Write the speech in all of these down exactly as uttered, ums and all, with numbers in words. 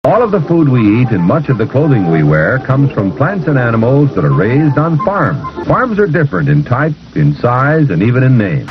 All of the food we eat and much of the clothing we wear comes from plants and animals that are raised on farms. Farms are different in type, in size, and even in name.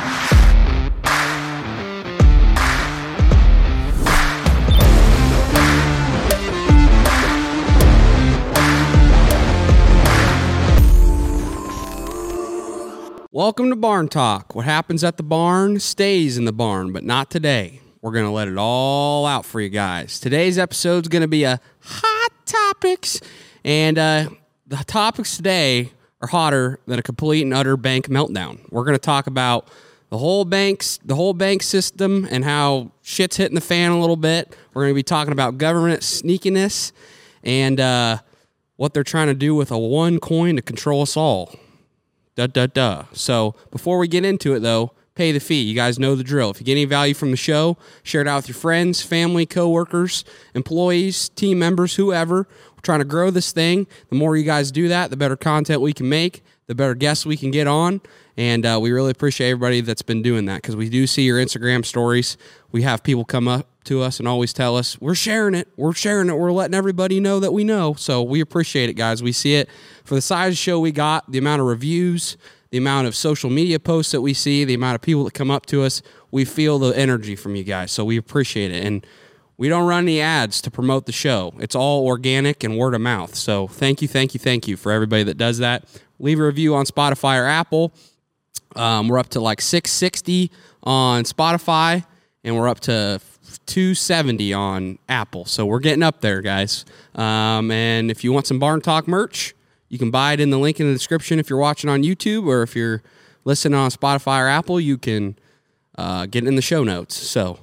Welcome to Barn Talk. What happens at the barn stays in the barn, but not today. We're going to let it all out for you guys. Today's episode is going to be a hot topics, and uh, the topics today are hotter than a complete and utter bank meltdown. We're going to talk about the whole banks, the whole bank system, and how shit's hitting the fan a little bit. We're going to be talking about government sneakiness and uh, what they're trying to do with a one coin to control us all. Duh, duh, duh. So before we get into it, though, pay the fee. You guys know the drill. If you get any value from the show, share it out with your friends, family, coworkers, employees, team members, whoever. We're trying to grow this thing. The more you guys do that, the better content we can make, the better guests we can get on. And uh, we really appreciate everybody that's been doing that, because we do see your Instagram stories. We have people come up to us and always tell us, we're sharing it, we're sharing it, we're letting everybody know that we know. So we appreciate it, guys. We see it. For the size of the show we got, the amount of reviews, the amount of social media posts that we see, the amount of people that come up to us, we feel the energy from you guys. So we appreciate it. And we don't run any ads to promote the show. It's all organic and word of mouth. So thank you, thank you, thank you for everybody that does that. Leave a review on Spotify or Apple. Um, we're up to like six sixty on Spotify, and we're up to two seventy on Apple. So we're getting up there, guys. Um, and if you want some Barn Talk merch, you can buy it in the link in the description if you're watching on YouTube, or if you're listening on Spotify or Apple, you can uh, get it in the show notes. So,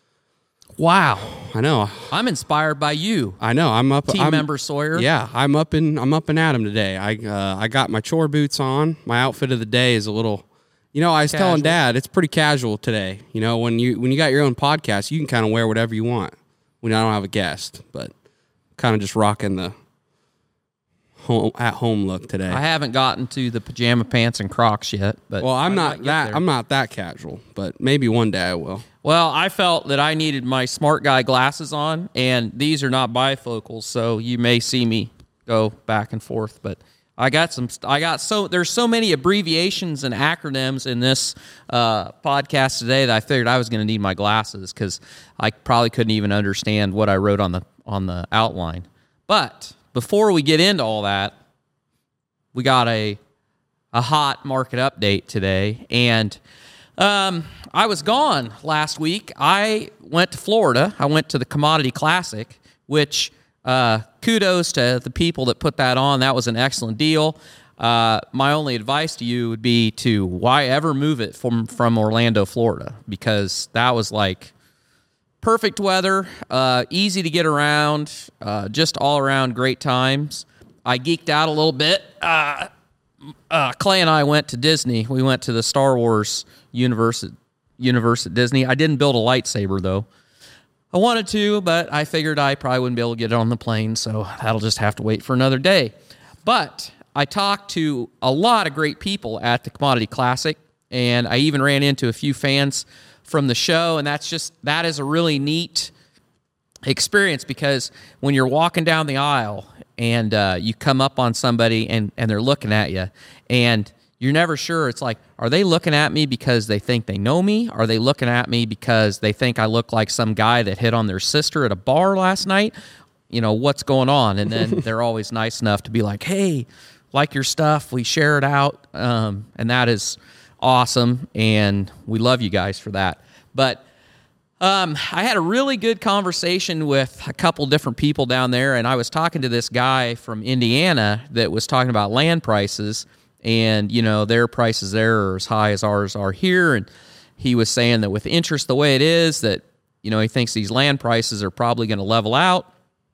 wow, I know. I'm inspired by you. I know. I'm up. Team I'm, member Sawyer. Yeah, I'm up in I'm up and at 'em today. I uh, I got my chore boots on. My outfit of the day is a little. You know, I was Casual. telling Dad, it's pretty casual today. You know, when you when you got your own podcast, you can kind of wear whatever you want. When I don't have a guest, but kind of just rocking the home, at home look today. I haven't gotten to the pajama pants and Crocs yet, but well, I'm I not might get that there. I'm not that casual, but maybe one day I will. Well, I felt that I needed my smart guy glasses on, and these are not bifocals, so you may see me go back and forth, but I got some. I got so there's so many abbreviations and acronyms in this uh, podcast today that I figured I was going to need my glasses, because I probably couldn't even understand what I wrote on the on the outline. But before we get into all that, we got a a hot market update today, and um, I was gone last week. I went to Florida. I went to the Commodity Classic, which. Uh, kudos to the people that put that on. That was an excellent deal. Uh, my only advice to you would be to why ever move it from, from Orlando, Florida, because that was like perfect weather, uh, easy to get around, uh, just all around great times. I geeked out a little bit. Uh, uh, Clay and I went to Disney. We went to the Star Wars universe at, universe at Disney. I didn't build a lightsaber, though. I wanted to, but I figured I probably wouldn't be able to get it on the plane, so that'll just have to wait for another day. But I talked to a lot of great people at the Commodity Classic, and I even ran into a few fans from the show, and that's just that is a really neat experience, because when you're walking down the aisle and uh, you come up on somebody and, and they're looking at you, and you're never sure. It's like, are they looking at me because they think they know me? Are they looking at me because they think I look like some guy that hit on their sister at a bar last night? You know, what's going on? And then they're always nice enough to be like, hey, like your stuff. We share it out. Um, and that is awesome. And we love you guys for that. But um, I had a really good conversation with a couple different people down there. And I was talking to this guy from Indiana that was talking about land prices. And, you know, their prices there are as high as ours are here. And he was saying that with interest the way it is, that, you know, he thinks these land prices are probably going to level out.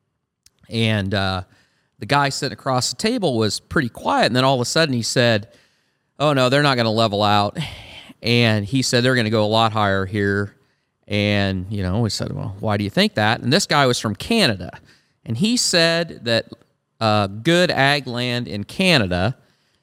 And uh, the guy sitting across the table was pretty quiet. And then all of a sudden he said, oh, no, they're not going to level out. And he said they're going to go a lot higher here. And, you know, we said, well, why do you think that? And this guy was from Canada. And he said that uh, good ag land in Canada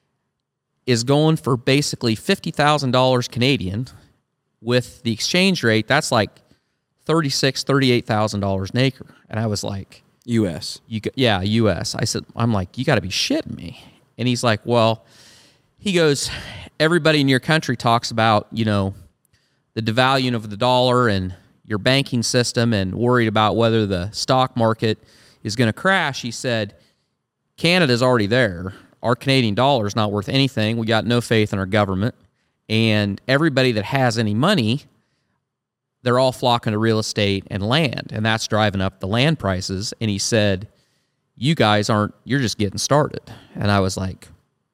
is going for basically fifty thousand dollars Canadian. With the exchange rate, that's like thirty-six thousand dollars, thirty-eight thousand dollars an acre. And I was like, U S You go, yeah, U S I said, I'm like, you got to be shitting me. And he's like, well, he goes, everybody in your country talks about, you know, the devaluing of the dollar and your banking system and worried about whether the stock market is going to crash. He said, Canada's already there. Our Canadian dollar is not worth anything. We got no faith in our government. And everybody that has any money, they're all flocking to real estate and land, and that's driving up the land prices. And he said, you guys aren't, you're just getting started. And I was like,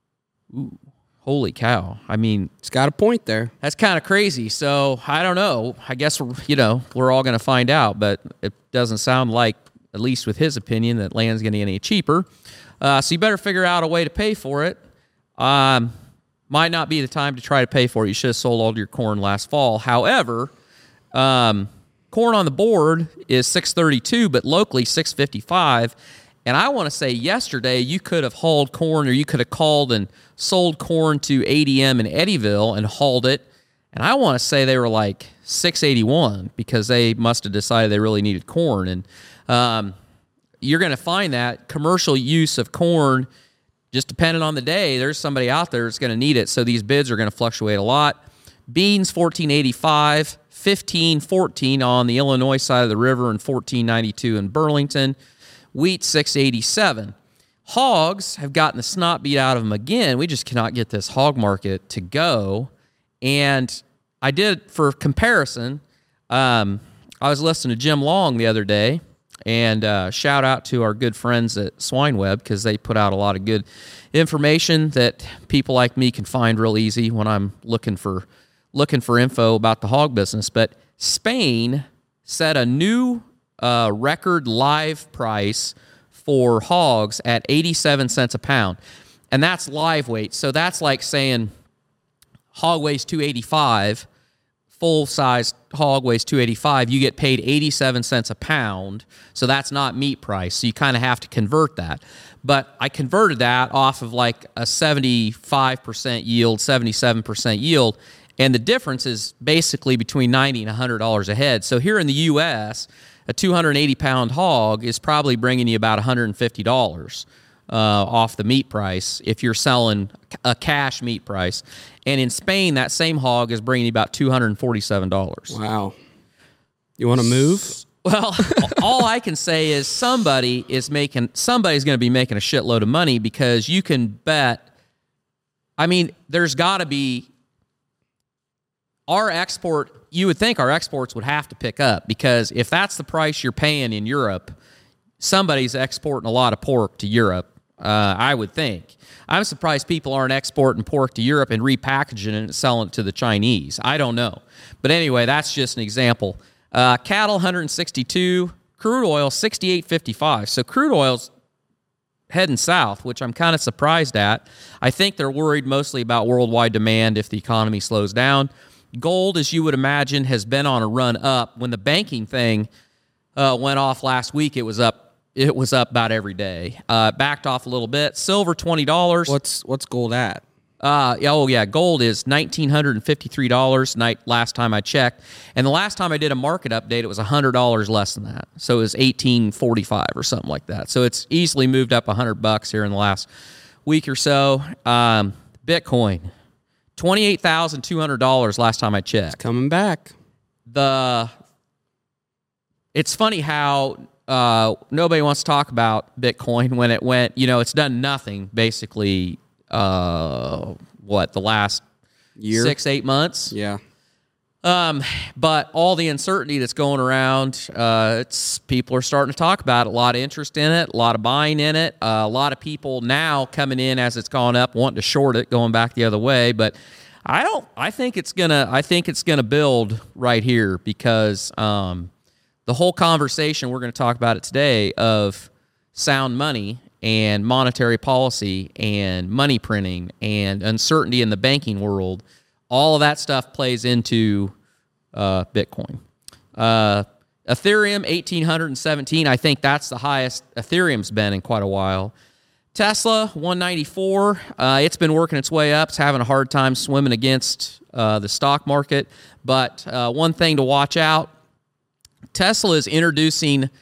ooh, holy cow. I mean, It's got a point there. that's kind of crazy. So I don't know. I guess, you know, we're all going to find out, but it doesn't sound like, at least with his opinion, that land's going to get any cheaper. Uh, so you better figure out a way to pay for it. Um, might not be the time to try to pay for it. You should have sold all your corn last fall. However, um, corn on the board is six thirty-two, but locally six fifty-five. And I want to say yesterday you could have hauled corn, or you could have called and sold corn to A D M in Eddyville and hauled it. And I want to say they were like six eighty-one because they must have decided they really needed corn. And um, you're going to find that commercial use of corn, just depending on the day, there's somebody out there that's going to need it. So these bids are going to fluctuate a lot. Beans fourteen eighty-five, fifteen fourteen on the Illinois side of the river, and fourteen ninety-two in Burlington. Wheat six eighty-seven. Hogs have gotten the snot beat out of them again. We just cannot get this hog market to go. And I did, for comparison, um, I was listening to Jim Long the other day, and uh, shout out to our good friends at SwineWeb, because they put out a lot of good information that people like me can find real easy when I'm looking for looking for info about the hog business. But Spain set a new uh, record live price for hogs at eighty-seven cents a pound, and that's live weight. So that's like saying hog weighs two eighty-five, full-size hog weighs two eighty-five, you get paid eighty-seven cents a pound, so that's not meat price, so you kind of have to convert that. But I converted that off of like a seventy-five percent yield, seventy-seven percent yield, and the difference is basically between ninety dollars and one hundred dollars a head. So here in the U S, a two hundred eighty pound hog is probably bringing you about one hundred fifty dollars uh, off the meat price if you're selling a cash meat price. And in Spain, that same hog is bringing you about two hundred forty-seven dollars. Wow. You want to move? Well, all I can say is somebody is making, somebody's going to be making a shitload of money, because you can bet, I mean, there's got to be, our export, you would think our exports would have to pick up, because if that's the price you're paying in Europe, somebody's exporting a lot of pork to Europe, uh, I would think. I'm surprised people aren't exporting pork to Europe and repackaging it and selling it to the Chinese. I don't know. But anyway, that's just an example. Uh, cattle, one hundred sixty-two. Crude oil, sixty-eight fifty-five. So crude oil's heading south, which I'm kind of surprised at. I think they're worried mostly about worldwide demand if the economy slows down. Gold, as you would imagine, has been on a run up. When the banking thing uh, went off last week, it was up. It was up about every day. Uh, backed off a little bit. Silver, twenty dollars. What's what's gold at? Uh, oh, yeah, gold is one thousand nine hundred fifty-three dollars night, last time I checked. And the last time I did a market update, it was one hundred dollars less than that. So it was eighteen forty-five or something like that. So it's easily moved up one hundred bucks here in the last week or so. Um, Bitcoin, twenty-eight thousand two hundred dollars last time I checked. Coming back. The It's funny how uh, nobody wants to talk about Bitcoin when it went, you know, it's done nothing basically. Uh, what, the last Year? six, eight months? Yeah. Um, but all the uncertainty that's going around, uh, it's people are starting to talk about it. A lot of interest in it, a lot of buying in it. Uh, a lot of people now coming in as it's gone up, wanting to short it, going back the other way. But I don't. I think it's gonna. I think it's gonna build right here, because um, the whole conversation we're going to talk about it today of sound money and monetary policy and money printing and uncertainty in the banking world, all of that stuff plays into uh, Bitcoin. Uh, Ethereum, eighteen seventeen. I think that's the highest Ethereum's been in quite a while. Tesla, one ninety-four. Uh, it's been working its way up. It's having a hard time swimming against uh, the stock market. But uh, one thing to watch out, Tesla is introducing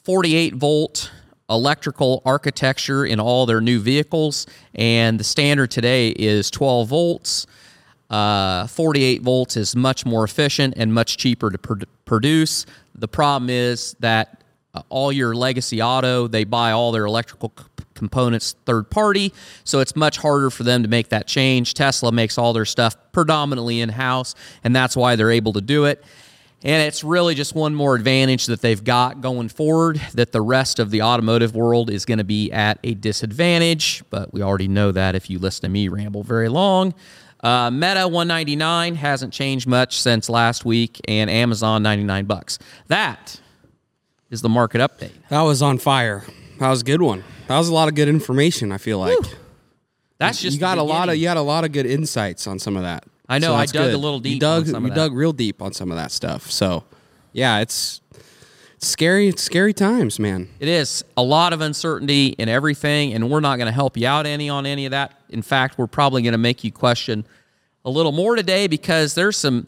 forty-eight volt electrical architecture in all their new vehicles, and the standard today is twelve volts. Uh, forty-eight volts is much more efficient and much cheaper to pr- produce. The problem is that uh, all your legacy auto, they buy all their electrical c- components third party, so it's much harder for them to make that change. Tesla makes all their stuff predominantly in-house, and that's why they're able to do it. And it's really just one more advantage that they've got going forward, that the rest of the automotive world is going to be at a disadvantage. But we already know that if you listen to me ramble very long. Uh, Meta one ninety-nine hasn't changed much since last week, and Amazon ninety-nine bucks. That is the market update. That was on fire. That was a good one. That was a lot of good information, I feel like. Whew. That's just you got the a lot of beginning. you had a lot of good insights on some of that. I know, So I that's dug good. a little deep You dug, on some you of that. dug real deep on some of that stuff. So, yeah, it's, it's scary. It's scary times, man. It is a lot of uncertainty in everything, and we're not going to help you out any on any of that. In fact, we're probably going to make you question a little more today, because there's some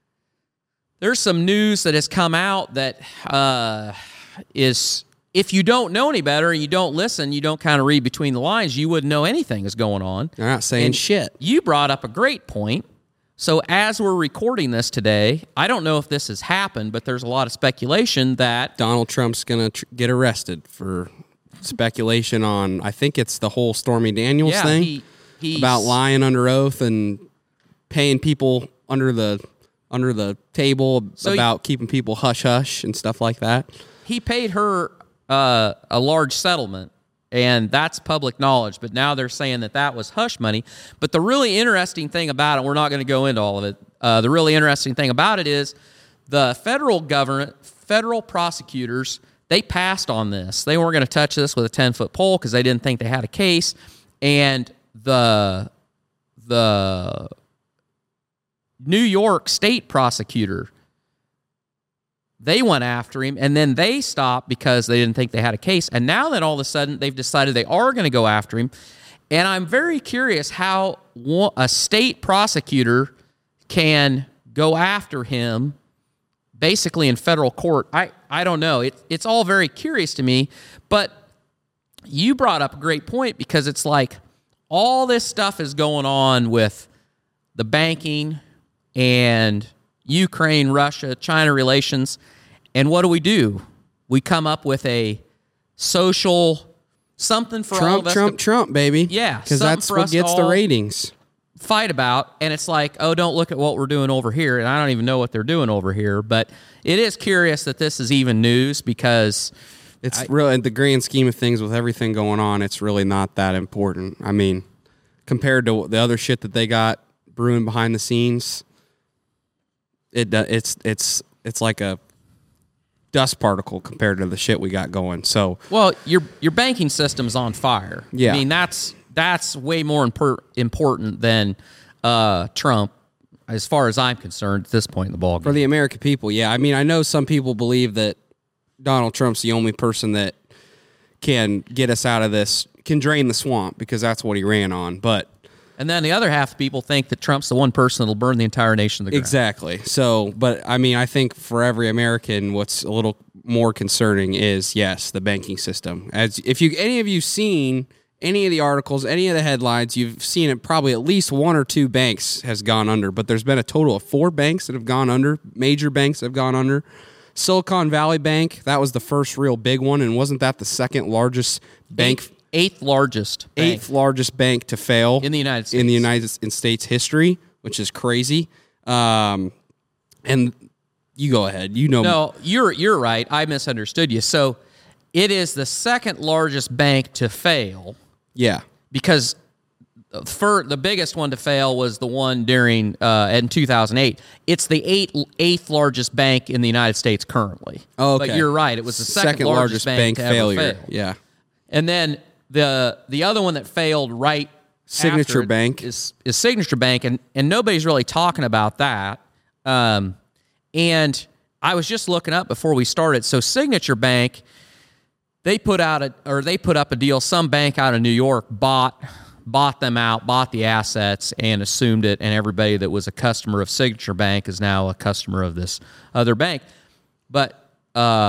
there's some news that has come out that uh, is, if you don't know any better and you don't listen, you don't kind of read between the lines, you wouldn't know anything is going on. They're not saying And shit. You brought up a great point. So as we're recording this today, I don't know if this has happened, but there's a lot of speculation that Donald Trump's going to tr- get arrested for speculation on, I think it's the whole Stormy Daniels yeah, thing he, he's, about lying under oath and paying people under the under the table So about keeping people hush hush and stuff like that. he paid her uh, a large settlement, and that's public knowledge. But now they're saying that that was hush money. But the really interesting thing about it, we're not going to go into all of it. Uh, the really interesting thing about it is the federal government, federal prosecutors, they passed on this. They weren't going to touch this with a ten-foot pole because they didn't think they had a case. And the the New York state prosecutor, they went after him, and then they stopped because they didn't think they had a case. And now that all of a sudden they've decided they are going to go after him. And I'm very curious how a state prosecutor can go after him basically in federal court. I, I don't know. It, it's all very curious to me. But you brought up a great point, because it's like all this stuff is going on with the banking and Ukraine, Russia, China relations. And what do we do? We come up with a social something for all Trump, of us Trump, to Trump, baby. Yeah, because something that's for what us to gets the all ratings. fight about. And it's like, oh, don't look at what we're doing over here. And I don't even know what they're doing over here. But it is curious that this is even news, because It's I- really, in the grand scheme of things, with everything going on, it's really not that important. I mean, compared to the other shit that they got brewing behind the scenes, it do- it's it's it's like a dust particle compared to the shit we got going. So, Well, your your banking system's on fire. Yeah. I mean, that's that's way more impor- important than uh, Trump, as far as I'm concerned, at this point in the ballgame. for the American people, yeah. I mean, I know some people believe that Donald Trump's the only person that can get us out of this, can drain the swamp, because that's what he ran on. But And then the other half of people think that Trump's the one person that'll burn the entire nation to the ground. exactly. So, but I mean, I think for every American, what's a little more concerning is, yes, the banking system. As if you, any of you seen any of the articles, any of the headlines, you've seen it. Probably at least one or two banks has gone under, but there's been a total of four banks that have gone under. Major banks have gone under. Silicon Valley Bank, that was the first real big one, and wasn't that the second largest bank? Eighth, eighth largest bank Eighth largest bank to fail in the United States. in the United States history, which is crazy. Um, and you go ahead. You know, No, you're you're right. I misunderstood you. So it is the second largest bank to fail, yeah, because for the biggest one to fail was the one during uh, in two thousand eight. It's the eighth eighth largest bank in the United States currently. oh, okay. But you're right. It was the second, largest, bank, to ever failure. fail. Yeah, And then the the other one that failed right Signature after it Bank. is is Signature Bank, and and nobody's really talking about that. Um, and I was just looking up before we started. So Signature Bank, they put out a or they put up a deal. Some bank out of New York bought bought them out, bought the assets, and assumed it. And everybody that was a customer of Signature Bank is now a customer of this other bank. But uh,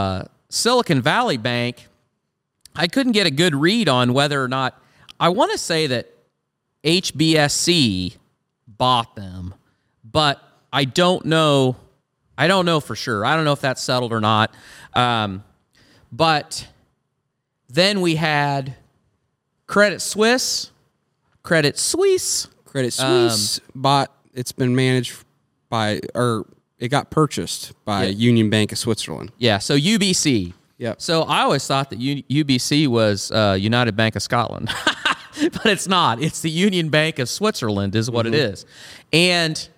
Silicon Valley Bank, I couldn't get a good read on whether or not, I want to say that H B S C bought them, but I don't know. I don't know for sure. I don't know if that's settled or not. Um, but then we had Credit Suisse, Credit Suisse, Credit Suisse um, bought. It's been managed by, or it got purchased by yeah. Union Bank of Switzerland. Yeah. So U B C. Yep. So I always thought that U- UBC was uh, United Bank of Scotland, but it's not. It's the Union Bank of Switzerland is what mm-hmm. it is. And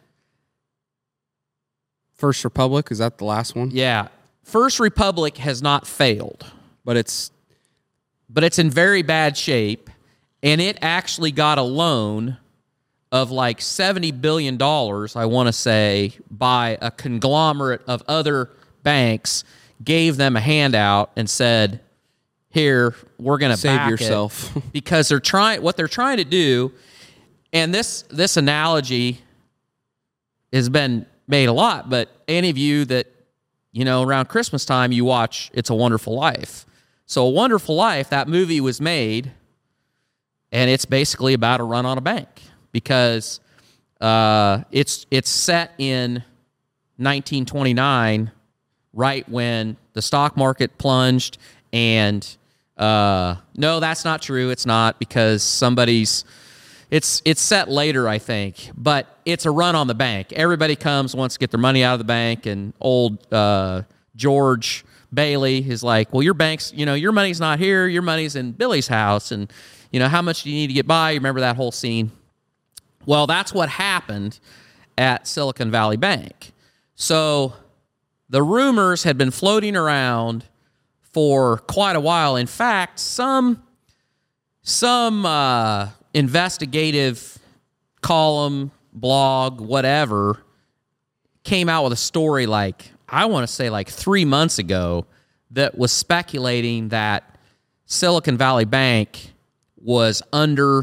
First Republic, is that the last one? Yeah. First Republic has not failed. But it's but it's in very bad shape, and it actually got a loan of like seventy billion dollars, I want to say, by a conglomerate of other banks, gave them a handout and said, here, we're going to save back yourself. it. Because they're trying, what they're trying to do, and this this analogy has been made a lot, but any of you that, you know, around Christmas time, you watch It's a Wonderful Life. So A Wonderful Life, that movie was made, and it's basically about a run on a bank, because uh, it's it's set in nineteen twenty-nine, right when the stock market plunged, and uh, no, that's not true. It's not, because somebody's, it's it's set later, I think, but it's a run on the bank. Everybody comes, wants to get their money out of the bank, and old uh, George Bailey is like, well, your bank's, you know, your money's not here, your money's in Billy's house, and, you know, how much do you need to get by? You remember that whole scene? Well, that's what happened at Silicon Valley Bank. So the rumors had been floating around for quite a while. In fact, some some uh, investigative column, blog, whatever, came out with a story like, I want to say like three months ago, that was speculating that Silicon Valley Bank was under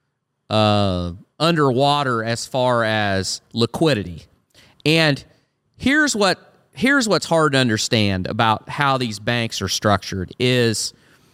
uh, underwater as far as liquidity. And here's what here's what's hard to understand about how these banks are structured is,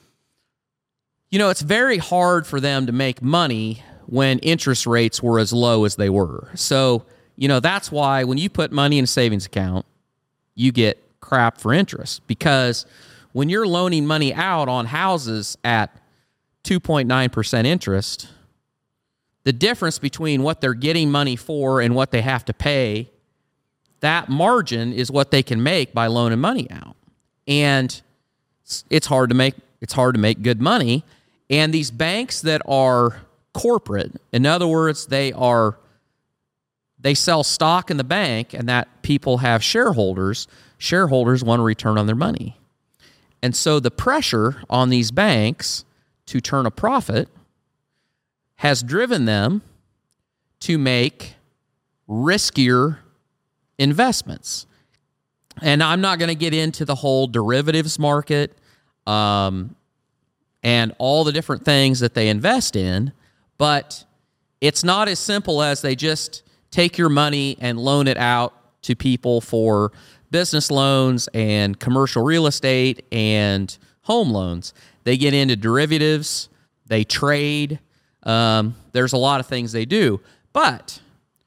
you know, it's very hard for them to make money when interest rates were as low as they were. So, you know, that's why when you put money in a savings account, you get crap for interest, because when you're loaning money out on houses at two point nine percent interest, the difference between what they're getting money for and what they have to pay, that margin is what they can make by loaning money out. And it's hard to make it's hard to make good money. And these banks that are corporate, in other words, they are they sell stock in the bank, and that people have shareholders. Shareholders want a return on their money. And so the pressure on these banks to turn a profit has driven them to make riskier investments. And I'm not going to get into the whole derivatives market um, and all the different things that they invest in, but it's not as simple as they just take your money and loan it out to people for business loans and commercial real estate and home loans. They get into derivatives, they trade, um, there's a lot of things they do. But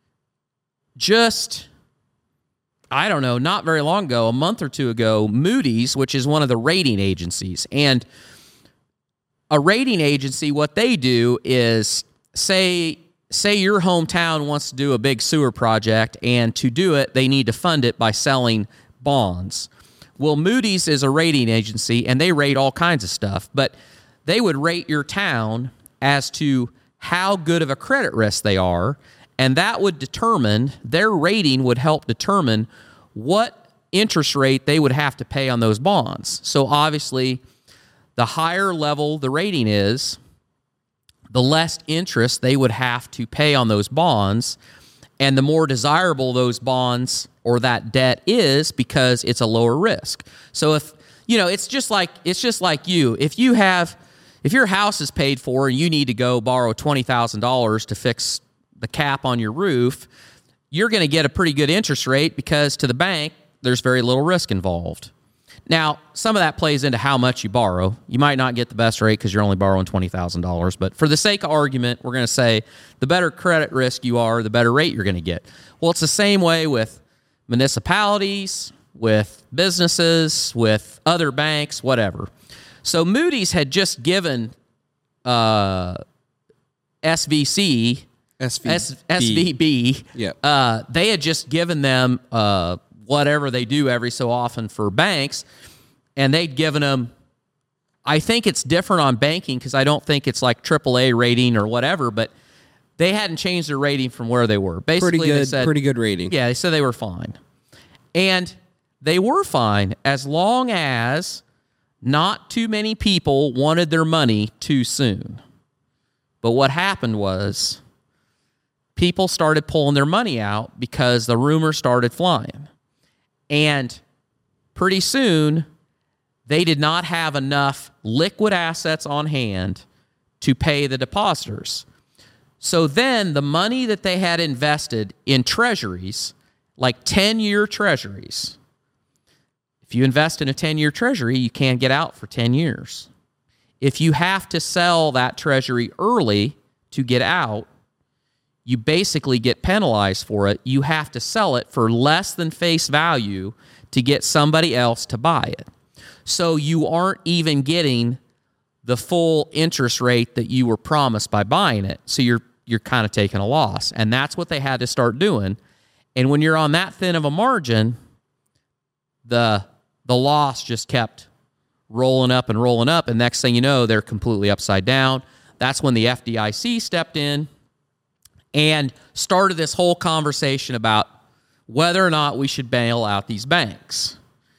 just, I don't know, not very long ago, a month or two ago, Moody's, which is one of the rating agencies, and a rating agency, what they do is say, say your hometown wants to do a big sewer project, and to do it, they need to fund it by selling bonds. Well, Moody's is a rating agency, and they rate all kinds of stuff, but they would rate your town as to how good of a credit risk they are, and that would determine, their rating would help determine what interest rate they would have to pay on those bonds. So obviously, the higher level the rating is, the less interest they would have to pay on those bonds, and the more desirable those bonds or that debt is, because it's a lower risk. So if, you know, it's just like it's just like you. If you have if your house is paid for and you need to go borrow twenty thousand dollars to fix the cap on your roof, you're going to get a pretty good interest rate, because to the bank there's very little risk involved. Now, some of that plays into how much you borrow. You might not get the best rate because you're only borrowing twenty thousand dollars. But for the sake of argument, we're going to say the better credit risk you are, the better rate you're going to get. Well, it's the same way with municipalities, with businesses, with other banks, whatever. So Moody's had just given uh, S V C, S V B. S- SVB, Yep. uh, they had just given them uh, whatever they do every so often for banks, and they'd given them, I think it's different on banking because I don't think it's like triple A rating or whatever, but they hadn't changed their rating from where they were. Basically, Pretty good, they said, pretty good rating. Yeah, they said they were fine. And they were fine as long as not too many people wanted their money too soon. But what happened was people started pulling their money out because the rumors started flying. And pretty soon, they did not have enough liquid assets on hand to pay the depositors. So then the money that they had invested in treasuries, like ten-year treasuries, if you invest in a ten-year treasury, you can't get out for ten years. If you have to sell that treasury early to get out, you basically get penalized for it. You have to sell it for less than face value to get somebody else to buy it. So you aren't even getting the full interest rate that you were promised by buying it. So you're you're kind of taking a loss. And that's what they had to start doing. And when you're on that thin of a margin, the the loss just kept rolling up and rolling up. And next thing you know, they're completely upside down. That's when the F D I C stepped in and started this whole conversation about whether or not we should bail out these banks.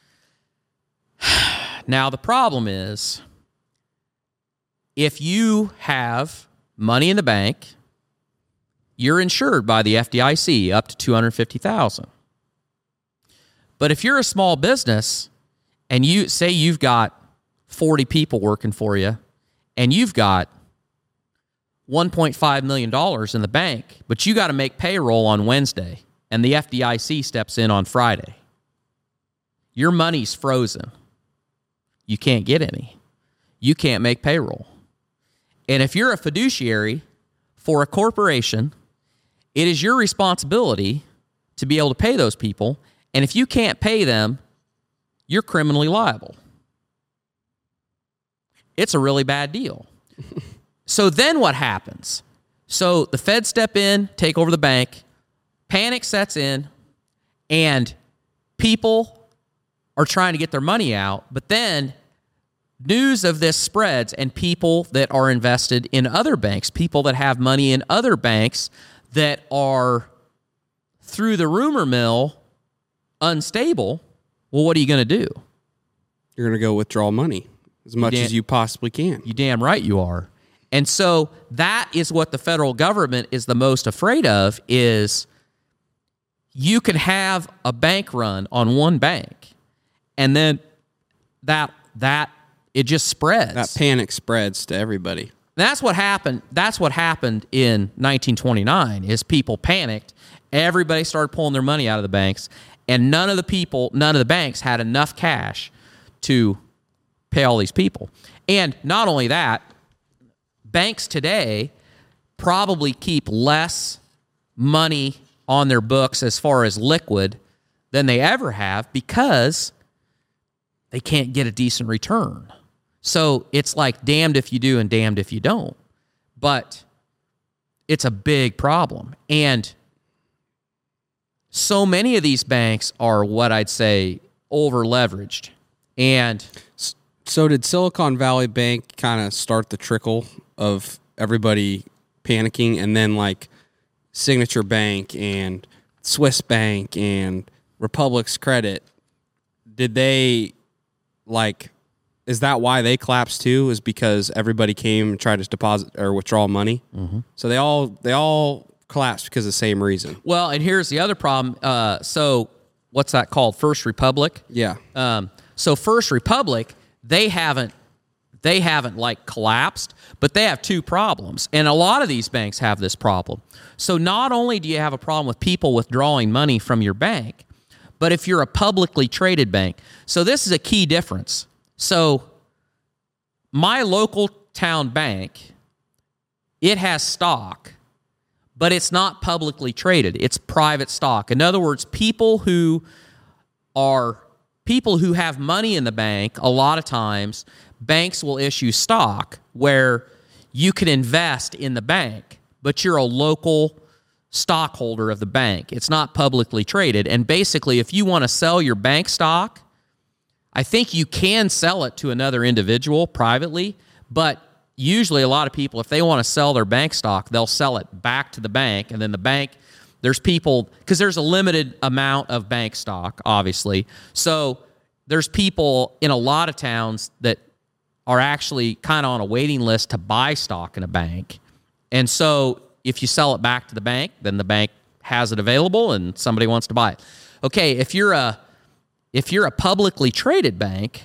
Now, the problem is, if you have money in the bank, you're insured by the F D I C up to two hundred fifty thousand dollars. But if you're a small business and you say you've got forty people working for you and you've got one point five million dollars in the bank, but you got to make payroll on Wednesday and the F D I C steps in on Friday, your money's frozen. You can't get any. You can't make payroll. And if you're a fiduciary for a corporation, it is your responsibility to be able to pay those people. And if you can't pay them, you're criminally liable. It's a really bad deal. So then what happens? So the Fed step in, take over the bank, panic sets in, and people are trying to get their money out, but then news of this spreads, and people that are invested in other banks, people that have money in other banks that are, through the rumor mill, unstable, well, what are you going to do? You're going to go withdraw money as much damn, as you possibly can. You damn right you are. And so that is what the federal government is the most afraid of, is you can have a bank run on one bank, and then that that it just spreads. That panic spreads to everybody. That's what happened. That's what happened in nineteen twenty-nine. Is people panicked. Everybody started pulling their money out of the banks, and none of the people, none of the banks had enough cash to pay all these people. And not only that, banks today probably keep less money on their books as far as liquid than they ever have because they can't get a decent return. So it's like damned if you do and damned if you don't. But it's a big problem. And so many of these banks are what I'd say over leveraged. And so did Silicon Valley Bank kind of start the trickle of everybody panicking, and then like Signature Bank and Swiss Bank and Republic's Credit, did they like, is that why they collapsed too? Is because everybody came and tried to deposit or withdraw money? Mm-hmm. So they all they all collapsed because of the same reason. Well, and here's the other problem. Uh, so what's that called? First Republic? Yeah. Um, so First Republic, they haven't they haven't like collapsed, but they have two problems. And a lot of these banks have this problem. So not only do you have a problem with people withdrawing money from your bank, But if you're a publicly traded bank, so this is a key difference. So my local town bank, it has stock, but it's not publicly traded. It's private stock. In other words, people who are people who have money in the bank, a lot of times banks will issue stock where you can invest in the bank, but you're a local stockholder of the bank. It's not publicly traded. And basically, if you want to sell your bank stock, I think you can sell it to another individual privately, but usually a lot of people, if they want to sell their bank stock, they'll sell it back to the bank, and then the bank, there's people, because there's a limited amount of bank stock, obviously. So there's people in a lot of towns that are actually kind of on a waiting list to buy stock in a bank. And so if you sell it back to the bank, then the bank has it available and somebody wants to buy it. Okay, if you're a if you're a publicly traded bank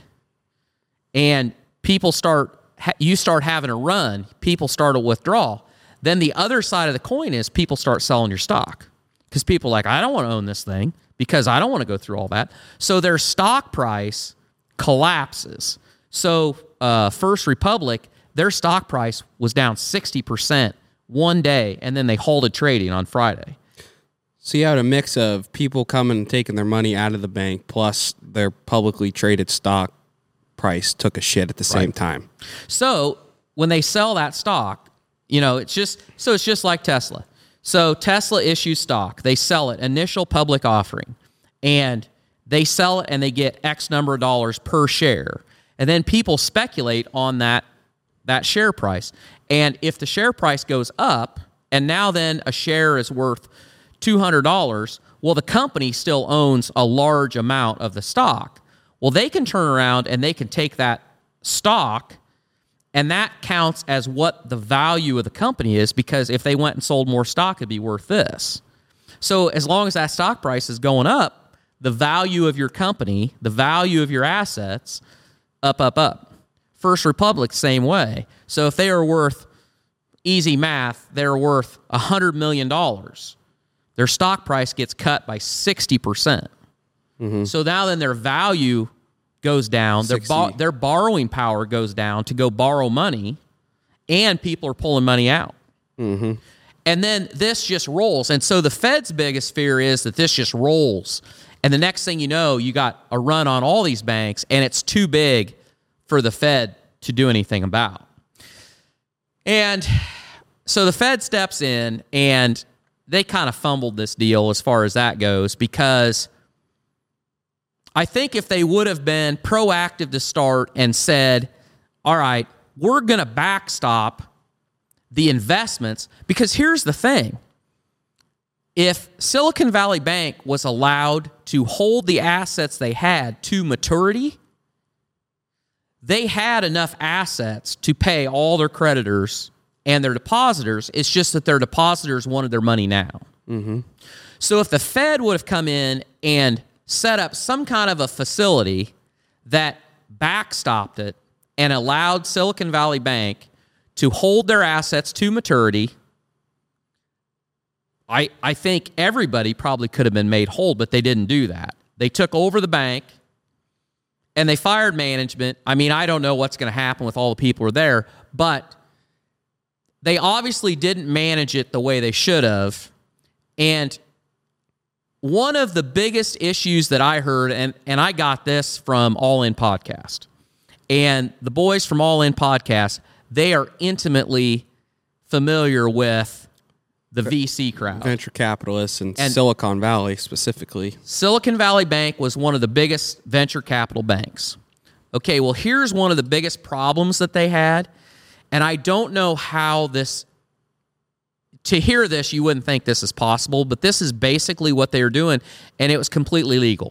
and people start you start having a run, people start a withdrawal, then the other side of the coin is people start selling your stock. Because people are like, I don't want to own this thing because I don't want to go through all that. So their stock price collapses. So uh, First Republic, their stock price was down sixty percent one day, and then they halted trading on Friday. So you had a mix of people coming and taking their money out of the bank, plus their publicly traded stock price took a shit at the same Right. time. So when they sell that stock, you know, it's just so it's just like Tesla. So Tesla issues stock, they sell it, initial public offering, and they sell it and they get X number of dollars per share. And then people speculate on that that share price. And if the share price goes up, and now then a share is worth two hundred dollars, well, the company still owns a large amount of the stock. Well, they can turn around and they can take that stock, and that counts as what the value of the company is, because if they went and sold more stock, it'd be worth this. So as long as that stock price is going up, the value of your company, the value of your assets, up, up, up. First Republic, same way. So if they are worth, easy math, they're worth one hundred million dollars. Their stock price gets cut by sixty percent. Mm-hmm. So now then their value goes down. Their, bo- their borrowing power goes down to go borrow money, and people are pulling money out. Mm-hmm. And then this just rolls. And so the Fed's biggest fear is that this just rolls. And the next thing you know, you got a run on all these banks, and it's too big for the Fed to do anything about. And so the Fed steps in, and they kind of fumbled this deal as far as that goes, because I think if they would have been proactive to start and said, all right, we're going to backstop the investments, because here's the thing. If Silicon Valley Bank was allowed to hold the assets they had to maturity, they had enough assets to pay all their creditors and their depositors. It's just that their depositors wanted their money now. Mm-hmm. So if the Fed would have come in and set up some kind of a facility that backstopped it and allowed Silicon Valley Bank to hold their assets to maturity, I, I think everybody probably could have been made whole, but they didn't do that. They took over the bank, and they fired management. I mean, I don't know what's going to happen with all the people who are there, but they obviously didn't manage it the way they should have. And one of the biggest issues that I heard, and, and I got this from All In Podcast, and the boys from All In Podcast, they are intimately familiar with the V C crowd. Venture capitalists and, And- Silicon Valley specifically. Silicon Valley Bank was one of the biggest venture capital banks. Okay, well, here's one of the biggest problems that they had, and I don't know how this, to hear this, you wouldn't think this is possible, but this is basically what they were doing, and it was completely legal.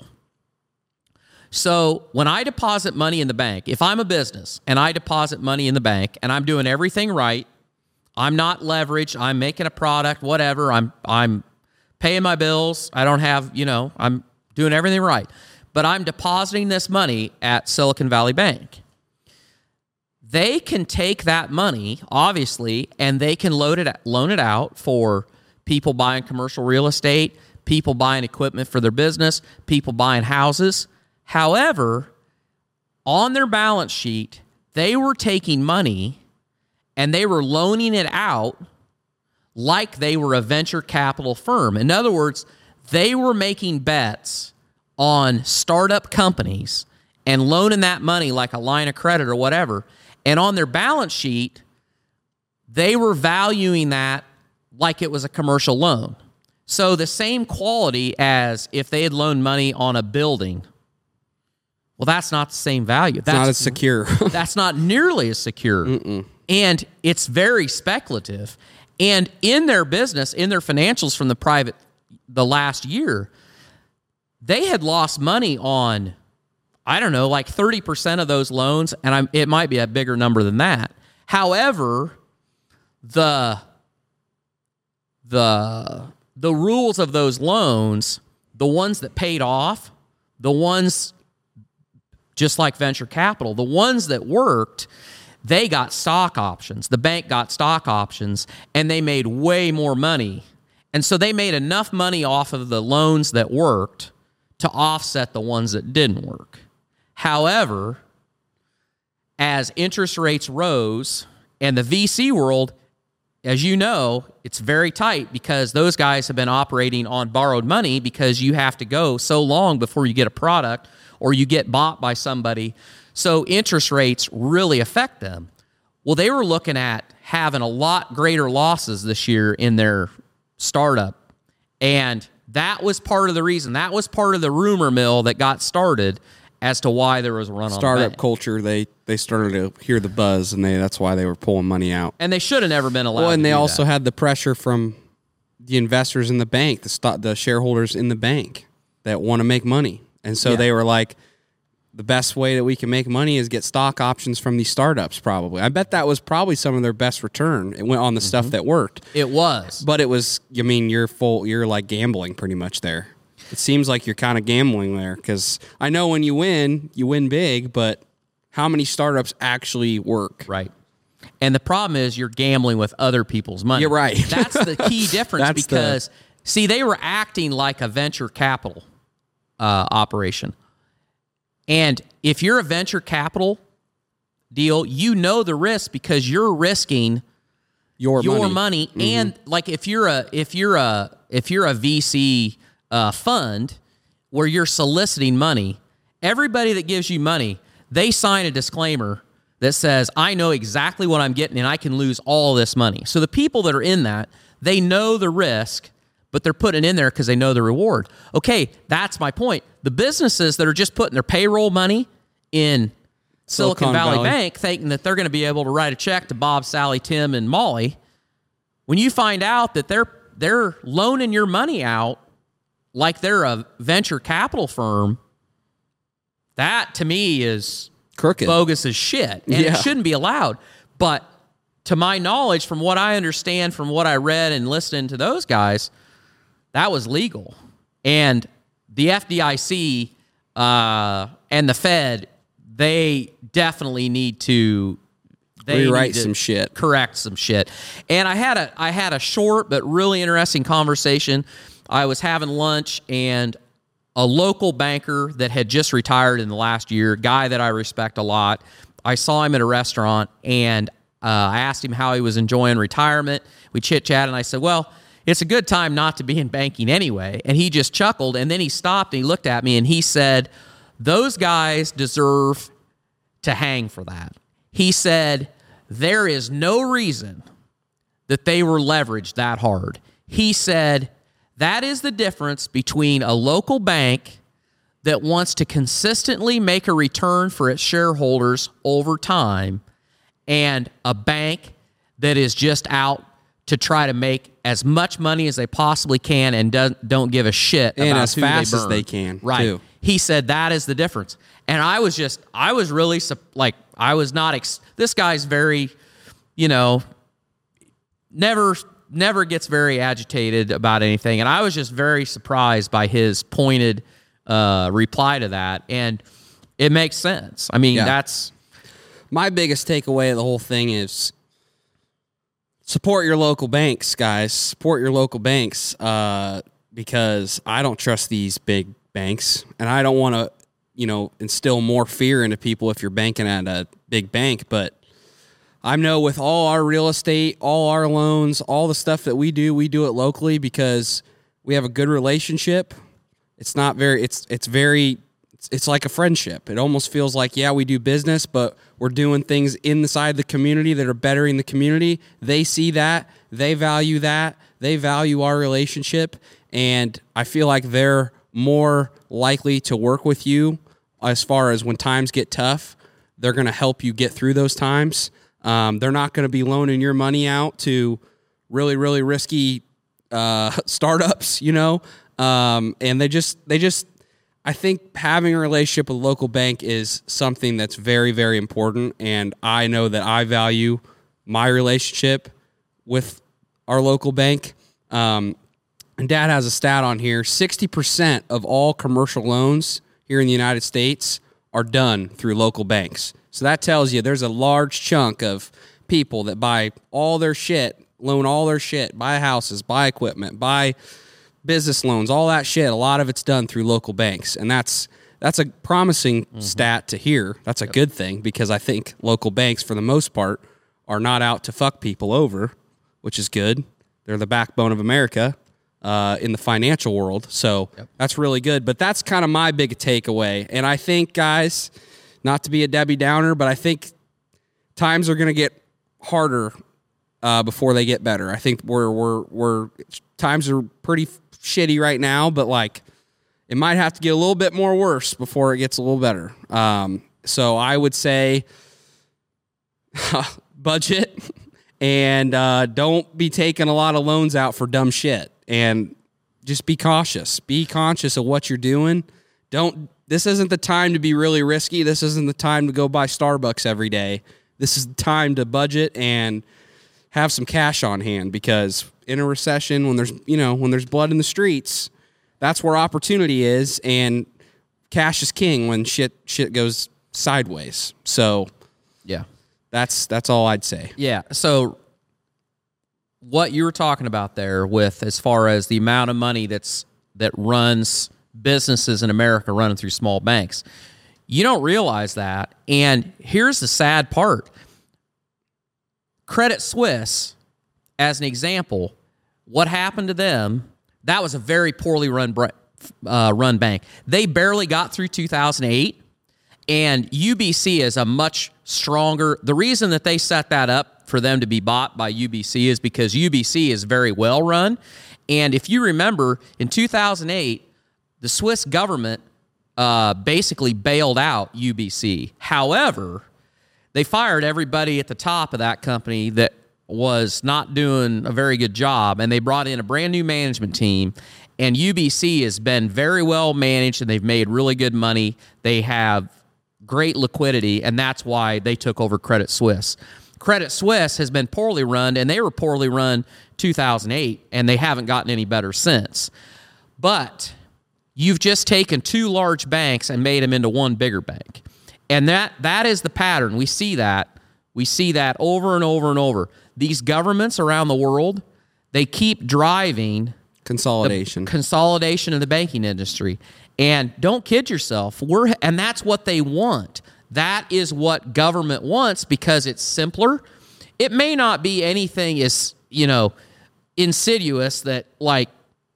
So when I deposit money in the bank, if I'm a business and I deposit money in the bank and I'm doing everything right, I'm not leveraged, I'm making a product, whatever, I'm I'm paying my bills, I don't have, you know, I'm doing everything right, but I'm depositing this money at Silicon Valley Bank. They can take that money, obviously, and they can load it, loan it out for people buying commercial real estate, people buying equipment for their business, people buying houses. However, on their balance sheet, they were taking money and they were loaning it out like they were a venture capital firm. In other words, they were making bets on startup companies and loaning that money like a line of credit or whatever. And on their balance sheet, they were valuing that like it was a commercial loan. So the same quality as if they had loaned money on a building. Well, that's not the same value. That's not as secure. That's not nearly as secure. Mm-mm. And it's very speculative. And in their business, in their financials from the private, the last year, they had lost money on, I don't know, like thirty percent of those loans, and I'm, it might be a bigger number than that. However, the the the rules of those loans, the ones that paid off, the ones just like venture capital, the ones that worked, they got stock options. The bank got stock options, and they made way more money. And so they made enough money off of the loans that worked to offset the ones that didn't work. However, as interest rates rose, and the V C world, as you know, it's very tight because those guys have been operating on borrowed money because you have to go so long before you get a product or you get bought by somebody. So interest rates really affect them. Well, they were looking at having a lot greater losses this year in their startup. And that was part of the reason. That was part of the rumor mill that got started as to why there was a run on startup bank. culture. They they started to hear the buzz, and they that's why they were pulling money out. And they should have never been allowed. Well, and to they do also that. had the pressure from the investors in the bank, the stock, the shareholders in the bank that want to make money, and so Yeah. they were like, the best way that we can make money is get stock options from these startups. Probably, I bet that was probably some of their best return. It went on the mm-hmm. stuff that worked. It was, but it was. I mean, you're full. You're like gambling pretty much there. It seems like you're kind of gambling there because I know when you win, you win big, but how many startups actually work? Right. And the problem is you're gambling with other people's money. You're right. That's the key difference because, the... see, they were acting like a venture capital uh, operation. And if you're a venture capital deal, you know the risk because you're risking your, your money, money. Mm-hmm. And like if you're a if you're a if you're a V C Uh, fund where you're soliciting money, everybody that gives you money, they sign a disclaimer that says, I know exactly what I'm getting and I can lose all this money. So the people that are in that, they know the risk, but they're putting it in there because they know the reward. Okay, that's my point. The businesses that are just putting their payroll money in Silicon, Silicon Valley, Valley Bank thinking that they're going to be able to write a check to Bob, Sally, Tim, and Molly, when you find out that they're they're loaning your money out like they're a venture capital firm, that to me is crooked, bogus as shit, and yeah. it shouldn't be allowed. But to my knowledge, from what I understand, from what I read and listening to those guys, that was legal. And the F D I C uh, and the Fed, they definitely need to they rewrite need to some shit, correct some shit. And I had a I had a short but really interesting conversation. I was having lunch, and a local banker that had just retired in the last year, guy that I respect a lot, I saw him at a restaurant, and uh, I asked him how he was enjoying retirement. We chit-chatted, and I said, well, it's a good time not to be in banking anyway. And he just chuckled, and then he stopped, and he looked at me, and he said, those guys deserve to hang for that. He said, there is no reason that they were leveraged that hard. He said, that is the difference between a local bank that wants to consistently make a return for its shareholders over time and a bank that is just out to try to make as much money as they possibly can and don't, don't give a shit and about as who fast they as burn. they can. Right. Too. He said that is the difference. And I was just, I was really, like, I was not, ex- this guy's very, you know, never... never gets very agitated about anything. And I was just very surprised by his pointed uh, reply to that. And it makes sense. I mean, yeah. that's... My biggest takeaway of the whole thing is support your local banks, guys. Support your local banks. Uh, because I don't trust these big banks, and I don't want to, you know, instill more fear into people if you're banking at a big bank. But I know with all our real estate, all our loans, all the stuff that we do, we do it locally because we have a good relationship. It's not very, it's, it's very, it's, it's like a friendship. It almost feels like, yeah, we do business, but we're doing things inside the community that are bettering the community. They see that, they value that, they value our relationship. And I feel like they're more likely to work with you as far as when times get tough. They're going to help you get through those times. Um, they're not going to be loaning your money out to really, really risky uh, startups, you know. Um, and they just, they just, I think having a relationship with a local bank is something that's very, very important. And I know that I value my relationship with our local bank. Um, and Dad has a stat on here. sixty percent of all commercial loans here in the United States are done through local banks. So that tells you there's a large chunk of people that buy all their shit, loan all their shit, buy houses, buy equipment, buy business loans, all that shit. A lot of it's done through local banks. And that's that's a promising mm-hmm. stat to hear. That's a yep. good thing, because I think local banks, for the most part, are not out to fuck people over, which is good. They're the backbone of America uh, in the financial world. So yep. that's really good. But that's kind of my big takeaway. And I think, guys, not to be a Debbie Downer, but I think times are going to get harder uh, before they get better. I think we're we're we're times are pretty shitty right now, but like it might have to get a little bit more worse before it gets a little better. Um, so I would say budget and uh, don't be taking a lot of loans out for dumb shit, and just be cautious. Be conscious of what you're doing. Don't. This isn't the time to be really risky. This isn't the time to go buy Starbucks every day. This is the time to budget and have some cash on hand, because in a recession, when there's, you know, when there's blood in the streets, that's where opportunity is, and cash is king when shit shit goes sideways. So, yeah. That's that's all I'd say. Yeah. So what you were talking about there with as far as the amount of money that's that runs businesses in America running through small banks. You don't realize that. And here's the sad part. Credit Suisse, as an example, what happened to them, that was a very poorly run uh, run bank. They barely got through two thousand eight, and U B C is a much stronger. The reason that they set that up for them to be bought by U B C is because U B C is very well run. And if you remember, in two thousand eight, the Swiss government uh, basically bailed out U B C. However, they fired everybody at the top of that company that was not doing a very good job, and they brought in a brand new management team, and U B C has been very well managed, and they've made really good money. They have great liquidity, and that's why they took over Credit Suisse. Credit Suisse has been poorly run, and they were poorly run two thousand eight, and they haven't gotten any better since. But you've just taken two large banks and made them into one bigger bank. And that that is the pattern. We see that. We see that over and over and over. These governments around the world, they keep driving consolidation. The consolidation of the banking industry. And don't kid yourself. We're and that's what they want. That is what government wants, because it's simpler. It may not be anything as, you know, insidious that like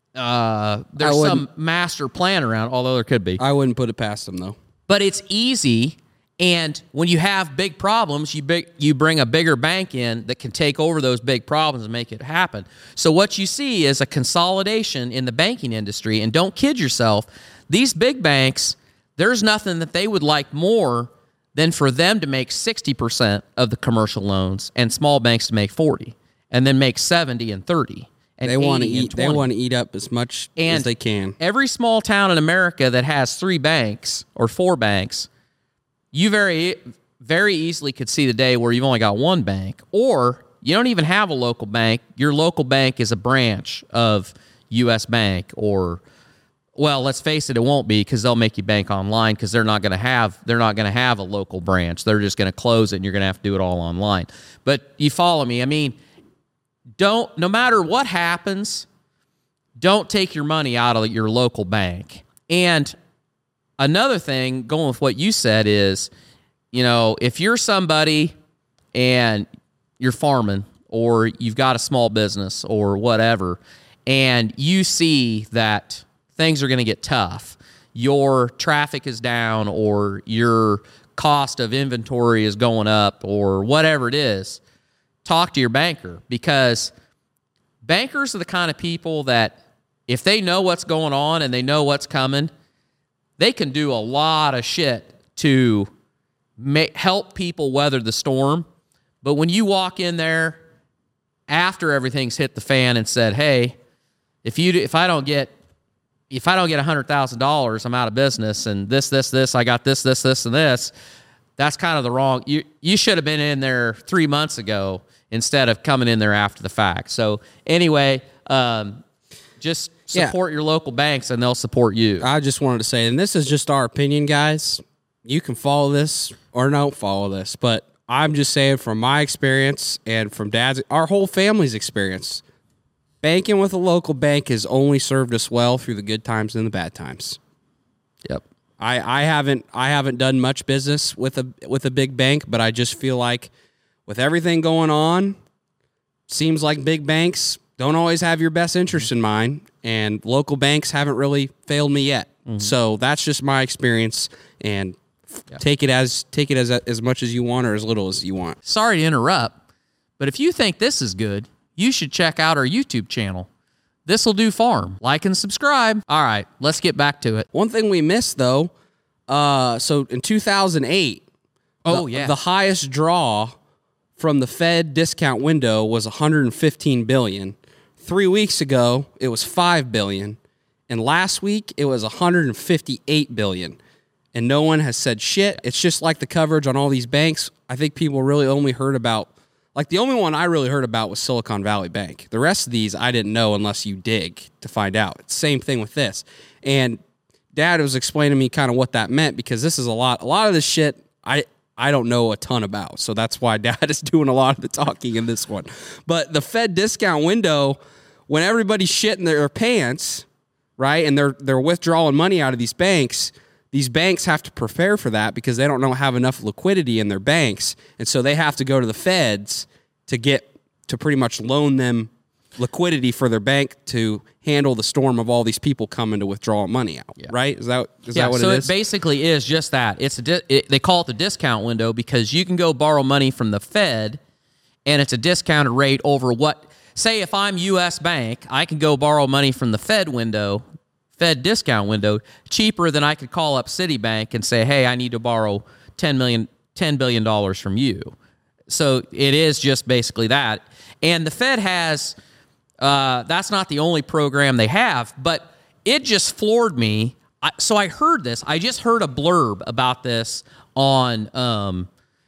uh, there's some master plan around, although there could be. I wouldn't put it past them, though. But it's easy, and when you have big problems, you big, you bring a bigger bank in that can take over those big problems and make it happen. So what you see is a consolidation in the banking industry, and don't kid yourself, these big banks, there's nothing that they would like more than for them to make sixty percent of the commercial loans and small banks to make forty, and then make seventy and thirty. And they want to eat. They want to eat up as much and as they can. Every small town in America that has three banks or four banks, you very, very easily could see the day where you've only got one bank, or you don't even have a local bank. Your local bank is a branch of U S Bank, or, well, let's face it, it won't be, because they'll make you bank online, because they're not going to have they're not going to have a local branch. They're just going to close it, and you're going to have to do it all online. But you follow me? I mean, don't no matter what happens, don't take your money out of your local bank. And another thing, going with what you said, is, you know, if you're somebody and you're farming or you've got a small business or whatever, and you see that things are going to get tough, your traffic is down or your cost of inventory is going up or whatever it is, talk to your banker, because bankers are the kind of people that if they know what's going on and they know what's coming, they can do a lot of shit to make, help people weather the storm. But when you walk in there after everything's hit the fan and said, "Hey, if you if I don't get if I don't get one hundred thousand dollars, I'm out of business, and this this this I got this this this and this," that's kind of the wrong. You you should have been in there three months ago instead of coming in there after the fact. So anyway, um, just support yeah. your local banks, and they'll support you. I just wanted to say, and this is just our opinion, guys. You can follow this or don't follow this, but I'm just saying from my experience and from Dad's, our whole family's experience, banking with a local bank has only served us well through the good times and the bad times. Yep. I, I haven't I haven't done much business with a with a big bank, but I just feel like with everything going on, seems like big banks don't always have your best interest in mind, and local banks haven't really failed me yet. Mm-hmm. So that's just my experience, and yep. take it as take it as as much as you want or as little as you want. Sorry to interrupt, but if you think this is good, you should check out our YouTube channel. This'll Do Farm. Like and subscribe. All right, let's get back to it. One thing we missed, though, uh, so in two thousand eight, oh the, yeah, the highest draw from the Fed discount window was one hundred fifteen billion dollars. Three weeks ago, it was five billion dollars, and last week it was one hundred fifty-eight billion dollars. And no one has said shit. It's just like the coverage on all these banks. I think people really only heard about, like the only one I really heard about was Silicon Valley Bank. The rest of these I didn't know unless you dig to find out. It's the same thing with this. And Dad was explaining to me kind of what that meant, because this is a lot. A lot of this shit I I don't know a ton about. So that's why Dad is doing a lot of the talking in this one. But the Fed discount window, when everybody's shitting their pants, right, and they're they're withdrawing money out of these banks, these banks have to prepare for that because they don't know have enough liquidity in their banks, and so they have to go to the feds to get to pretty much loan them liquidity for their bank to handle the storm of all these people coming to withdraw money out. Yeah. Right? Is that is yeah, that what so it is? So it basically is just that. It's a di- it, they call it the discount window because you can go borrow money from the Fed, and it's a discounted rate over what. Say if I'm U S Bank, I can go borrow money from the Fed window. Fed discount window, cheaper than I could call up Citibank and say, "Hey, I need to borrow ten million dollars, ten billion dollars from you." So it is just basically that. And the Fed has, uh, that's not the only program they have, but it just floored me. I, so I heard this. I just heard a blurb about this on um,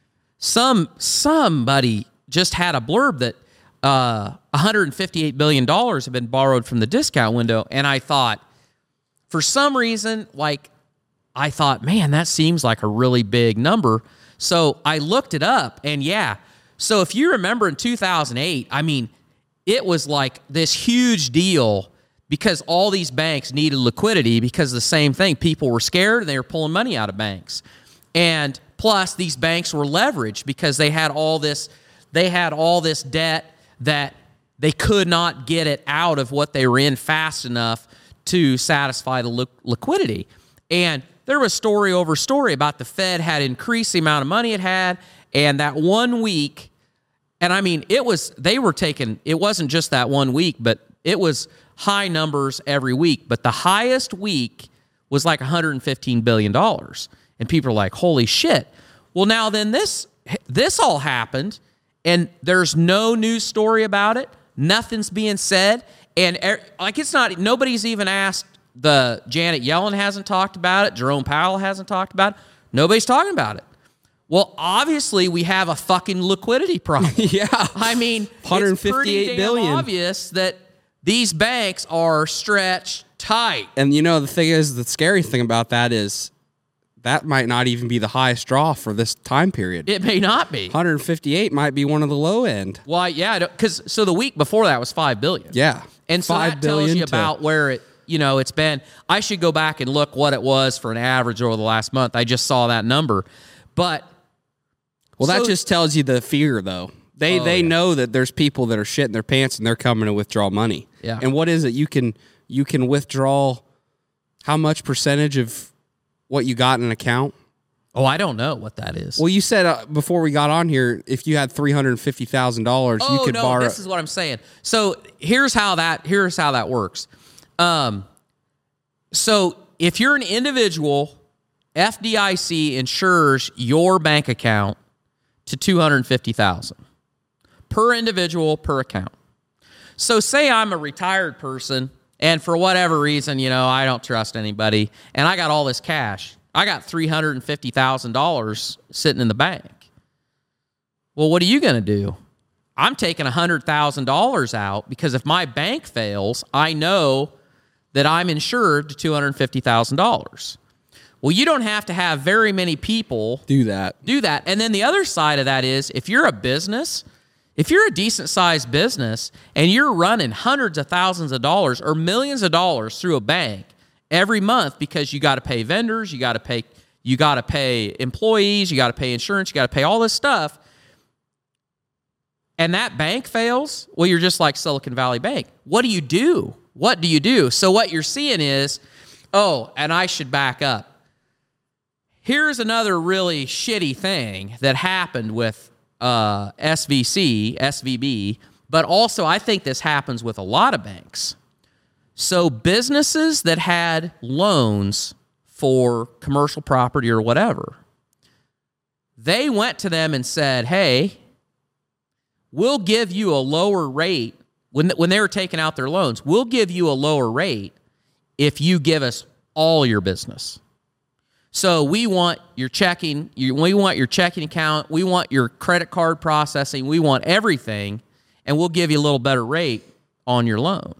some somebody just had a blurb that uh, one hundred fifty-eight billion dollars have been borrowed from the discount window. And I thought, for some reason, like, I thought, man, that seems like a really big number. So I looked it up, and yeah. So if you remember in two thousand eight, I mean, it was like this huge deal because all these banks needed liquidity because of the same thing. People were scared, and they were pulling money out of banks. And plus, these banks were leveraged because they had all this, they had all this debt that they could not get it out of what they were in fast enough to satisfy the li- liquidity. And there was story over story about the Fed had increased the amount of money it had, and that one week, and I mean, it was, they were taking, it wasn't just that one week, but it was high numbers every week. But the highest week was like one hundred fifteen billion dollars. And people are like, holy shit. Well, now then this, this all happened, and there's no news story about it. Nothing's being said. And like, it's not, nobody's even asked, the Janet Yellen hasn't talked about it. Jerome Powell hasn't talked about it. Nobody's talking about it. Well, obviously we have a fucking liquidity problem. Yeah. I mean, one hundred fifty-eight it's pretty billion. damn obvious that these banks are stretched tight. And you know, the thing is, the scary thing about that is that might not even be the highest draw for this time period. It may not be. one hundred fifty-eight might be one of the low end. Why? Yeah, because so the week before that was five billion. Yeah. And so Five that tells billion you to- about where it, you know, it's been. I should go back and look what it was for an average over the last month. I just saw that number. But Well, that so- just tells you the fear, though. They Oh, they yeah. know that there's people that are shitting their pants and they're coming to withdraw money. Yeah. And what is it? You can you can withdraw how much percentage of what you got in an account? Oh, I don't know what that is. Well, you said uh, before we got on here, if you had three hundred fifty thousand dollars, oh, you could no, borrow. this is what I'm saying. So here's how that here's how that works. Um, so if you're an individual, F D I C insures your bank account to two hundred fifty thousand dollars per individual per account. So say I'm a retired person and for whatever reason, you know, I don't trust anybody and I got all this cash. I got three hundred fifty thousand dollars sitting in the bank. Well, what are you going to do? I'm taking one hundred thousand dollars out because if my bank fails, I know that I'm insured to two hundred fifty thousand dollars. Well, you don't have to have very many people do that. do that. And then the other side of that is if you're a business, if you're a decent sized business and you're running hundreds of thousands of dollars or millions of dollars through a bank every month because you got to pay vendors, you got to pay you got to pay employees, you got to pay insurance, you got to pay all this stuff, and that bank fails, well, you're just like Silicon Valley Bank. What do you do? What do you do? So what you're seeing is, oh, and I should back up. Here's another really shitty thing that happened with uh, S V C, S V B, but also I think this happens with a lot of banks. So businesses that had loans for commercial property or whatever, they went to them and said, hey, we'll give you a lower rate. When, when they were taking out their loans, we'll give you a lower rate if you give us all your business. So we want your checking, you, we want your checking account, we want your credit card processing, we want everything, and we'll give you a little better rate on your loan.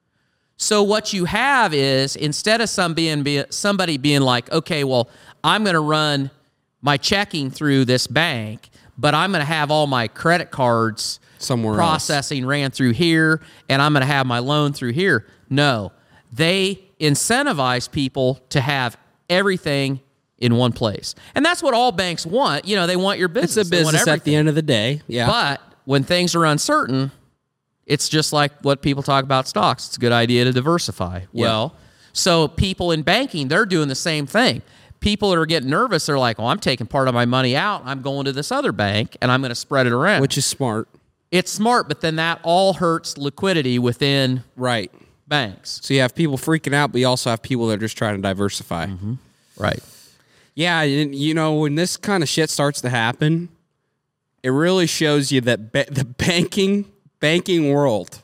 So what you have is, instead of some being, be, somebody being like, okay, well, I'm going to run my checking through this bank, but I'm going to have all my credit cards Somewhere processing else. Ran through here, and I'm going to have my loan through here. No, they incentivize people to have everything in one place. And that's what all banks want. You know, they want your business. It's a business at the end of the day. Yeah. But when things are uncertain, it's just like what people talk about stocks. It's a good idea to diversify. Yeah. Well, so people in banking, they're doing the same thing. People that are getting nervous, they're like, well, I'm taking part of my money out. I'm going to this other bank, and I'm going to spread it around. Which is smart. It's smart, but then that all hurts liquidity within Right. banks. So you have people freaking out, but you also have people that are just trying to diversify. Mm-hmm. Right. Yeah, and, you know, when this kind of shit starts to happen, it really shows you that ba- the banking banking world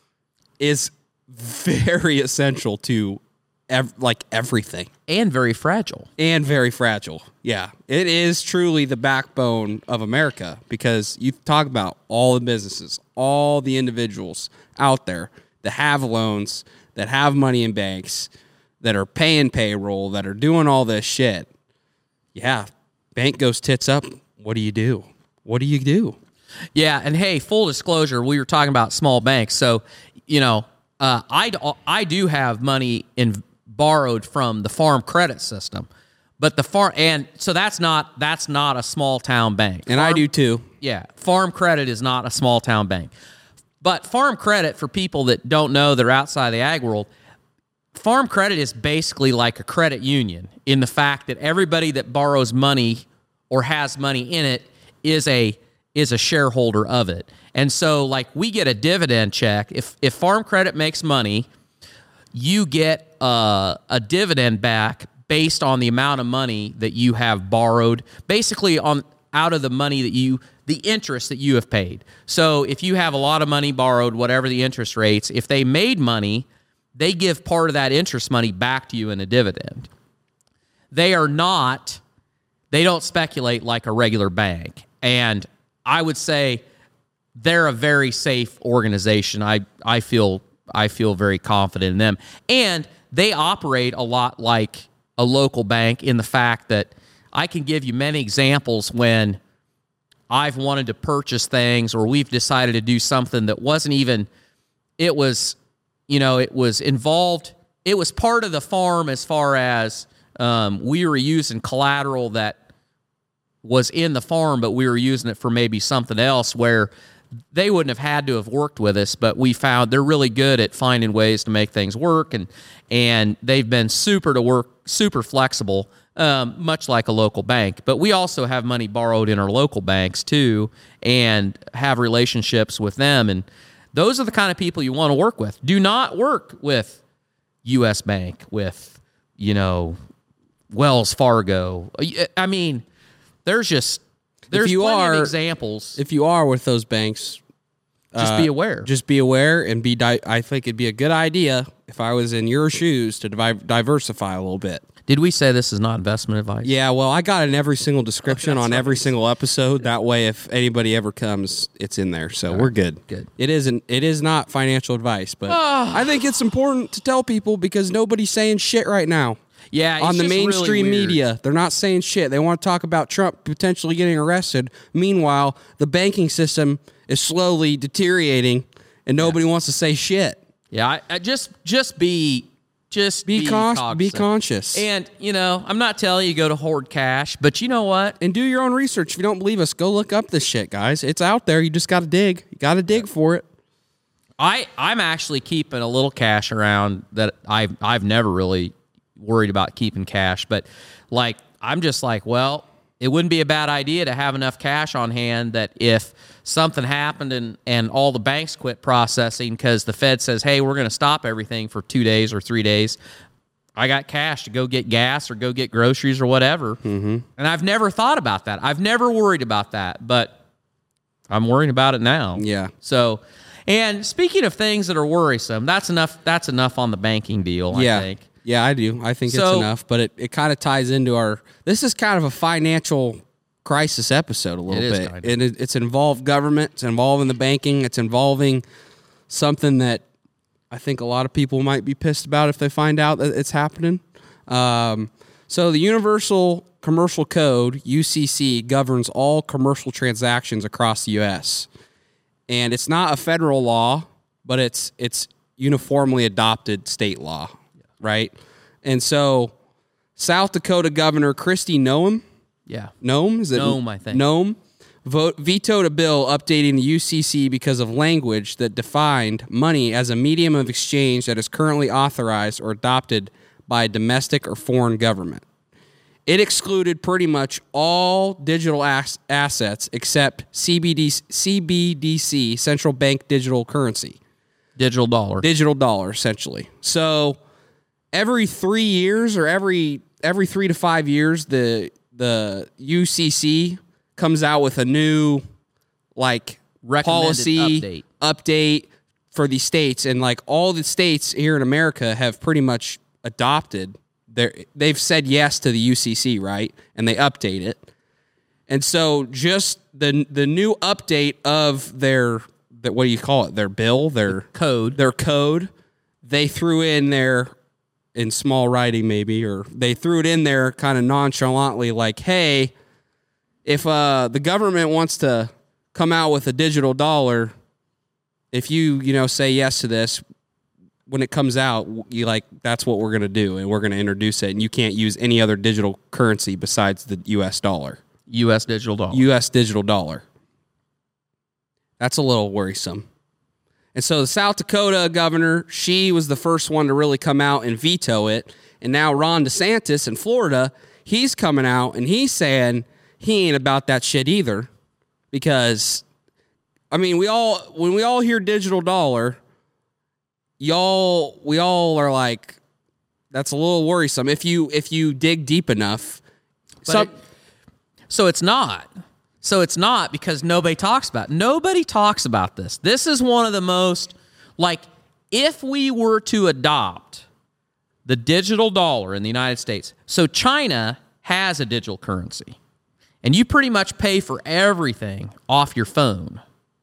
is very essential to ev- like everything. And very fragile. And very fragile. Yeah. It is truly the backbone of America because you talk about all the businesses, all the individuals out there that have loans, that have money in banks, that are paying payroll, that are doing all this shit. Yeah. Bank goes tits up. What do you do? What do you do? Yeah, and hey, full disclosure, we were talking about small banks. So, you know, uh, I, I do have money in borrowed from the Farm Credit System, but the farm and so that's not that's not a small town bank. And farm, I do too. Yeah, Farm Credit is not a small town bank, but Farm Credit, for people that don't know, that are outside the ag world, Farm Credit is basically like a credit union in the fact that everybody that borrows money or has money in it is a is a shareholder of it. And so, like, we get a dividend check. If if Farm Credit makes money, you get uh, a dividend back based on the amount of money that you have borrowed, basically on out of the money that you, the interest that you have paid. So if you have a lot of money borrowed, whatever the interest rates, if they made money, they give part of that interest money back to you in a dividend. They are not, they don't speculate like a regular bank. And I would say they're a very safe organization. I, I feel I feel very confident in them. And they operate a lot like a local bank in the fact that I can give you many examples when I've wanted to purchase things or we've decided to do something that wasn't even, it was you know, it was involved. It was part of the farm as far as um, we were using collateral that was in the farm, but we were using it for maybe something else where they wouldn't have had to have worked with us, but we found they're really good at finding ways to make things work, and and they've been super to work, super flexible, um, much like a local bank. But we also have money borrowed in our local banks too, and have relationships with them, and those are the kind of people you want to work with. Do not work with U S Bank, with, you know, Wells Fargo. I mean, there's just there's if you plenty are, of examples. If you are with those banks, just uh, be aware. Just be aware and be. Di- I think it'd be a good idea if I was in your shoes to divi- diversify a little bit. Did we say this is not investment advice? Yeah, well, I got it in every single description Oh, on that's every right. single episode. That way, if anybody ever comes, it's in there. So we're good. good. It isn't. It is not financial advice, but Ah. I think it's important to tell people because nobody's saying shit right now. Yeah, it's on the just really mainstream weird. media, they're not saying shit. They want to talk about Trump potentially getting arrested. Meanwhile, the banking system is slowly deteriorating, and nobody wants to say shit. Yeah, I, I just just be just Be be, con- cognizant. be conscious. And you know, I'm not telling you to go to hoard cash, but you know what? And do your own research. If you don't believe us, go look up this shit, guys. It's out there. You just got to dig. You got to dig for it. I I'm actually keeping a little cash around that I've I've never really worried about keeping cash, but like I'm just like, well, it wouldn't be a bad idea to have enough cash on hand that if something happened and, and all the banks quit processing because the Fed says, hey, we're going to stop everything for two days or three days, I got cash to go get gas or go get groceries or whatever. Mm-hmm. And I've never thought about that. I've never worried about that, but I'm worrying about it now. Yeah. So, and speaking of things that are worrisome, that's enough. That's enough on the banking deal, yeah. I think. Yeah, I do. I think So- it's enough, but it, it kind of ties into our. This is kind of a financial crisis episode a little It is bit. kind of. And it, it's involved government. It's involving the banking. It's involving something that I think a lot of people might be pissed about if they find out that it's happening. Um, so the Universal Commercial Code, U C C, governs all commercial transactions across the U S And it's not a federal law, but it's it's uniformly adopted state law, right? And so South Dakota Governor Kristi Noem, Yeah. Noem, is it Noem, I think. Noem, vote, vetoed a bill updating the U C C because of language that defined money as a medium of exchange that is currently authorized or adopted by a domestic or foreign government. It excluded pretty much all digital as- assets except C B D, C B D C, central bank digital currency. Digital dollar. Digital dollar, essentially. So every three years or every every three to five years, the the U C C comes out with a new like Recommended policy update. update for the states, and like all the states here in America have pretty much adopted their. They've said yes to the U C C, right, and they update it. And so just the the new update of their, their what do you call it? Their bill, their code. their code. They threw in there in small writing, maybe, or they threw it in there kind of nonchalantly, like, "Hey, if uh, the government wants to come out with a digital dollar, if you you know say yes to this, when it comes out, you like that's what we're gonna do, and we're gonna introduce it, and you can't use any other digital currency besides the U S dollar." U S digital dollar. U S digital dollar. That's a little worrisome. And so the South Dakota governor, she was the first one to really come out and veto it. And now Ron DeSantis in Florida, he's coming out and he's saying he ain't about that shit either. Because, I mean, we all, when we all hear digital dollar, y'all, we all are like, that's a little worrisome. If you, if you dig deep enough. But Some, it- So it's not. So it's not because nobody talks about it. Nobody talks about this. This is one of the most, like, if we were to adopt the digital dollar in the United States, so China has a digital currency, and you pretty much pay for everything off your phone.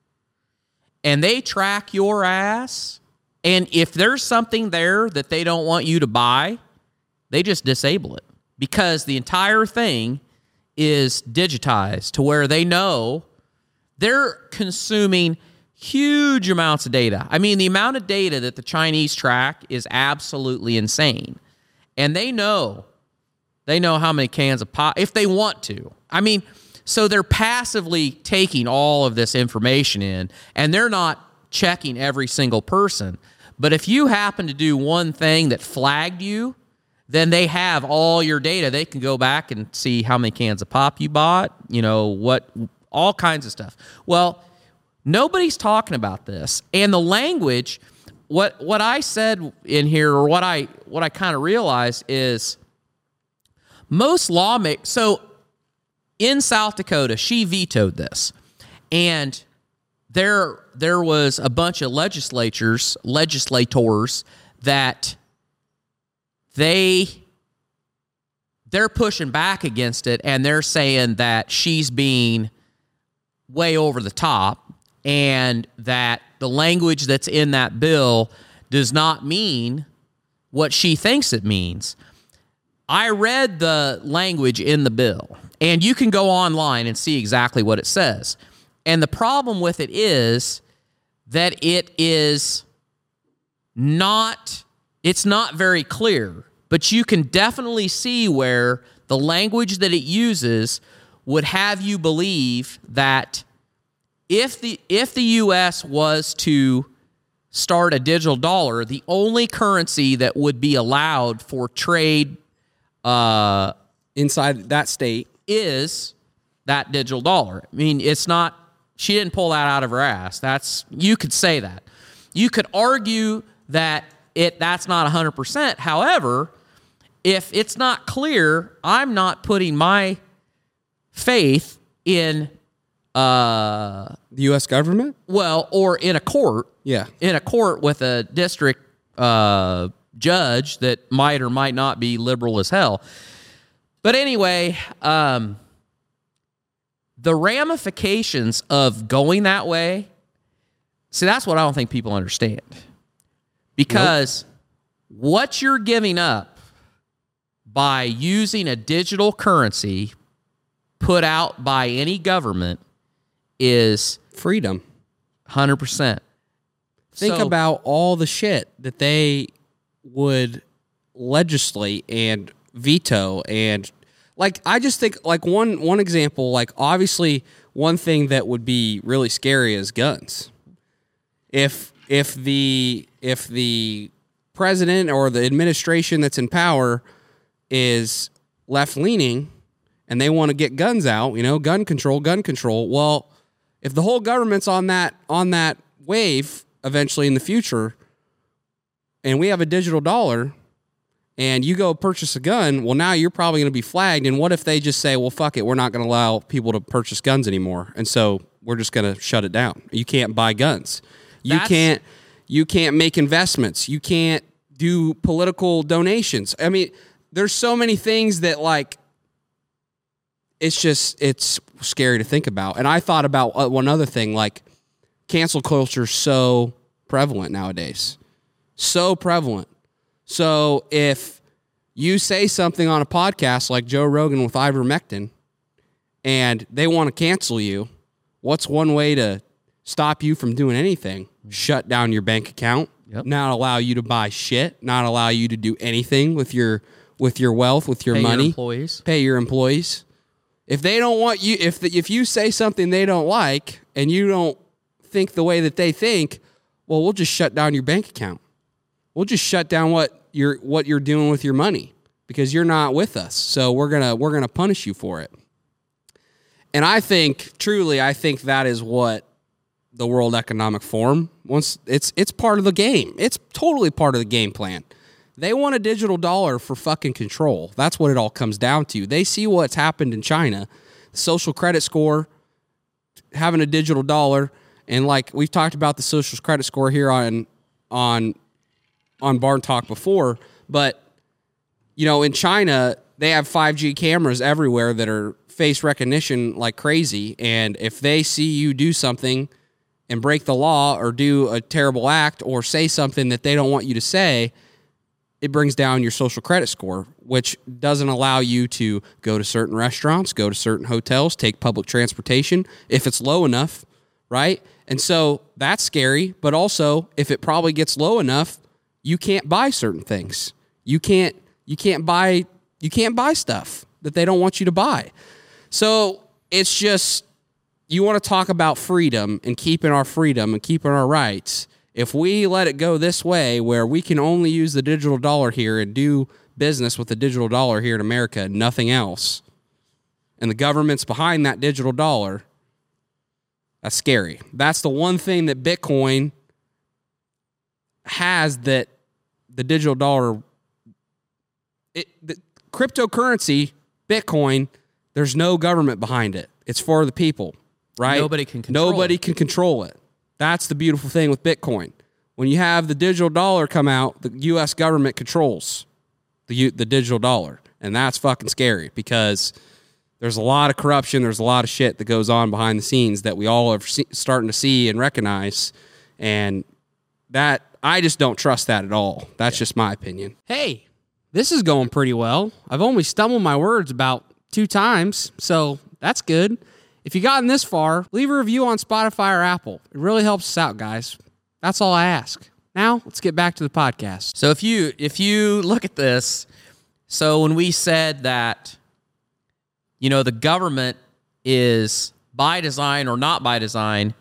And they track your ass, and if there's something there that they don't want you to buy, they just disable it because the entire thing is digitized to where they know they're consuming huge amounts of data. I mean, the amount of data that the Chinese track is absolutely insane. And they know, they know how many cans of pop, if they want to. I mean, so they're passively taking all of this information in, and they're not checking every single person. But if you happen to do one thing that flagged you, then they have all your data. They can go back and see how many cans of pop you bought, you know, what, all kinds of stuff. Well, nobody's talking about this. And the language, what what I said in here, or what I what I kind of realized is most lawmakers, so in South Dakota, she vetoed this. And there there was a bunch of legislatures, legislators that they they're pushing back against it, and they're saying that she's being way over the top, and that the language that's in that bill does not mean what she thinks it means. I read the language in the bill, and you can go online and see exactly what it says. And the problem with it is that it is not, it's not very clear, but you can definitely see where the language that it uses would have you believe that if the if the U S was to start a digital dollar, the only currency that would be allowed for trade uh, inside that state is that digital dollar. I mean, it's not, she didn't pull that out of her ass. That's, you could say that. You could argue that it that's not one hundred percent. However, if it's not clear, I'm not putting my faith in uh, the U S government. Well, or in a court. Yeah, in a court with a district uh, judge that might or might not be liberal as hell. But anyway, um, the ramifications of going that way, see, that's what I don't think people understand. Because nope. what you're giving up by using a digital currency put out by any government is freedom. one hundred percent. Think so, about all the shit that they would legislate and veto, and like I just think like one one example, like obviously one thing that would be really scary is guns. If if the if the president or the administration that's in power is left leaning and they want to get guns out, you know, gun control, gun control. Well, if the whole government's on that on that wave eventually in the future, and we have a digital dollar, and you go purchase a gun, well, now you're probably going to be flagged. And what if they just say, well, fuck it, we're not going to allow people to purchase guns anymore, and so we're just going to shut it down. You can't buy guns. You That's- can't. You can't make investments. You can't do political donations. I mean, there's so many things that like. It's just it's scary to think about. And I thought about one other thing, like. Cancel culture is so prevalent nowadays. So prevalent. So if you say something on a podcast like Joe Rogan with ivermectin and they want to cancel you, what's one way to stop you from doing anything? Shut down your bank account, yep. not allow you to buy shit, not allow you to do anything with your with your wealth, with your Pay money. Your employees. Pay your employees. If they don't want you, if the, if you say something they don't like and you don't think the way that they think, well, we'll just shut down your bank account. We'll just shut down what you're what you're doing with your money because you're not with us. So we're gonna we're gonna punish you for it. And I think truly, I think that is what the World Economic Forum wants. It's it's part of the game. It's totally part of the game plan. They want a digital dollar for fucking control. That's what it all comes down to. They see what's happened in China, social credit score, having a digital dollar. And like we've talked about the social credit score here on on on Barn Talk before, but you know, in China, they have five G cameras everywhere that are face recognition like crazy. And if they see you do something and break the law or do a terrible act or say something that they don't want you to say, it brings down your social credit score, which doesn't allow you to go to certain restaurants, go to certain hotels, take public transportation if it's low enough, right? And so that's scary, but also if it probably gets low enough, you can't buy certain things. You can't you can't buy you can't buy stuff that they don't want you to buy. So it's just, you want to talk about freedom and keeping our freedom and keeping our rights. If we let it go this way where we can only use the digital dollar here and do business with the digital dollar here in America and nothing else, and the government's behind that digital dollar, that's scary. That's the one thing that Bitcoin has that the digital dollar, it, the cryptocurrency, Bitcoin, there's no government behind it. It's for the people, right? Nobody can control Nobody it. can control it. That's the beautiful thing with Bitcoin. When you have the digital dollar come out, the U S government controls the U, the digital dollar. And that's fucking scary because there's a lot of corruption. There's a lot of shit that goes on behind the scenes that we all are see, starting to see and recognize. And that, I just don't trust that at all. That's yeah. just my opinion. Hey, this is going pretty well. I've only stumbled my words about two times, so that's good. If you gotten this far, leave a review on Spotify or Apple. It really helps us out, guys. That's all I ask. Now, let's get back to the podcast. So if you if you look at this, so when we said that, you know, the government is by design or not by design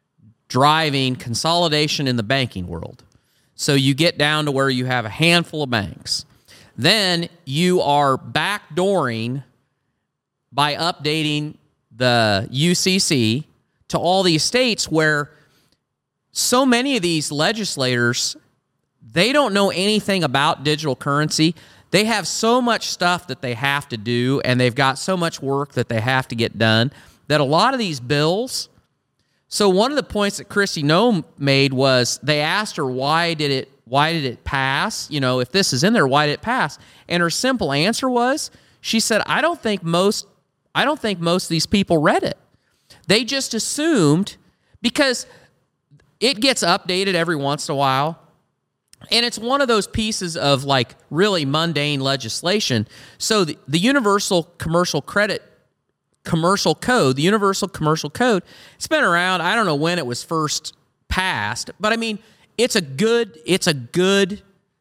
driving consolidation in the banking world. So you get down to where you have a handful of banks. Then you are backdooring by updating the U C C to all these states where so many of these legislators, they don't know anything about digital currency. They have so much stuff that they have to do, and they've got so much work that they have to get done, that a lot of these bills... So one of the points that Kristi Noem made was they asked her, why did it why did it pass? You know, if this is in there, why did it pass? And her simple answer was, she said, I don't think most I don't think most of these people read it. They just assumed, because it gets updated every once in a while, and it's one of those pieces of like really mundane legislation. So the, the Universal Commercial Credit Commercial Code, the Universal Commercial Code, it's been around, I don't know when it was first passed, but I mean, it's a good, it's a good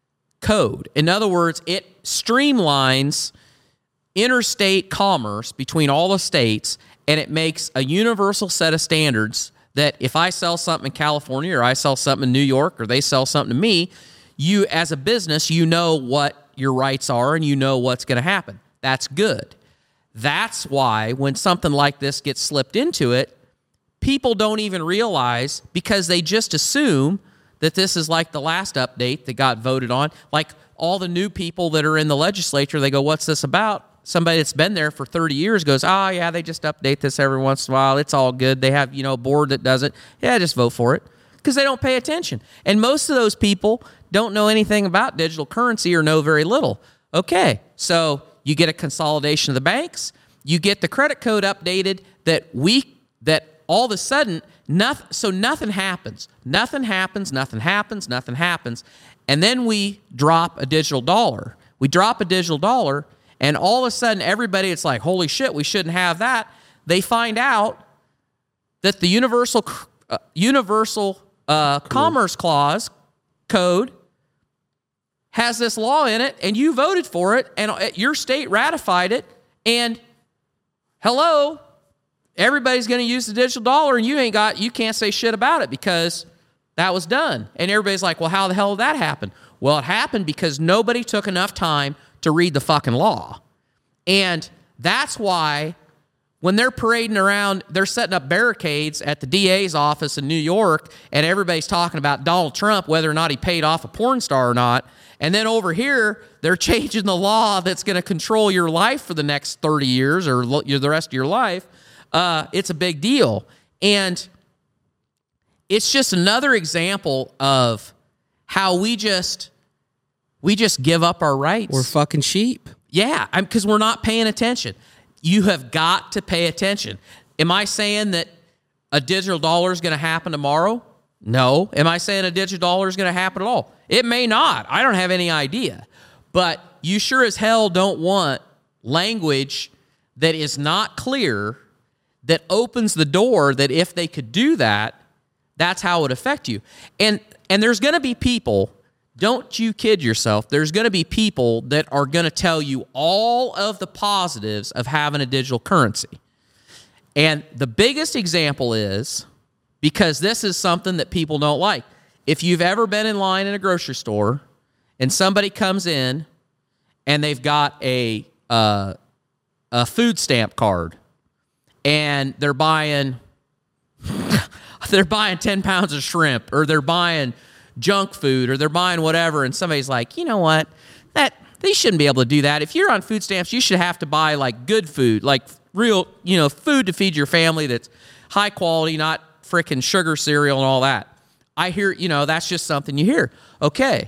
code. In other words, it streamlines interstate commerce between all the states, and it makes a universal set of standards that if I sell something in California or I sell something in New York or they sell something to me, you as a business, you know what your rights are and you know what's going to happen. That's good. That's why when something like this gets slipped into it, people don't even realize, because they just assume that this is like the last update that got voted on. Like all the new people that are in the legislature, they go, what's this about? Somebody that's been there for thirty years goes, oh, yeah, they just update this every once in a while. It's all good. They have, you know, a board that does it. Yeah, just vote for it, because they don't pay attention. And most of those people don't know anything about digital currency or know very little. Okay, so you get a consolidation of the banks. You get the credit code updated that we that all of a sudden nothing. So nothing happens. Nothing happens. Nothing happens. Nothing happens. And then we drop a digital dollar. We drop a digital dollar, and all of a sudden everybody, it's like, holy shit, we shouldn't have that. They find out that the universal uh, universal uh, commerce clause code has this law in it, and you voted for it, and your state ratified it, and hello, everybody's going to use the digital dollar, and you ain't got, you can't say shit about it because that was done. And everybody's like, well, how the hell did that happen? Well, it happened because nobody took enough time to read the fucking law. And that's why when they're parading around, they're setting up barricades at the D A's office in New York, and everybody's talking about Donald Trump, whether or not he paid off a porn star or not. And then over here, they're changing the law that's going to control your life for the next thirty years or the rest of your life. Uh, it's a big deal. And it's just another example of how we just we just give up our rights. We're fucking sheep. Yeah, because we're not paying attention. You have got to pay attention. Am I saying that a digital dollar is going to happen tomorrow? No. Am I saying a digital dollar is going to happen at all? It may not. I don't have any idea. But you sure as hell don't want language that is not clear, that opens the door that if they could do that, That's how it would affect you. And and there's going to be people, don't you kid yourself, there's going to be people that are going to tell you all of the positives of having a digital currency. And the biggest example is, because this is something that people don't like. If you've ever been in line in a grocery store and somebody comes in and they've got a uh, a food stamp card and they're buying they're buying ten pounds of shrimp, or they're buying junk food, or they're buying whatever, and somebody's like, you know what, that they shouldn't be able to do that. If you're on food stamps, you should have to buy like good food, like real, you know, food to feed your family that's high quality, not frickin' sugar cereal and all that. I hear, you know, that's just something you hear. Okay.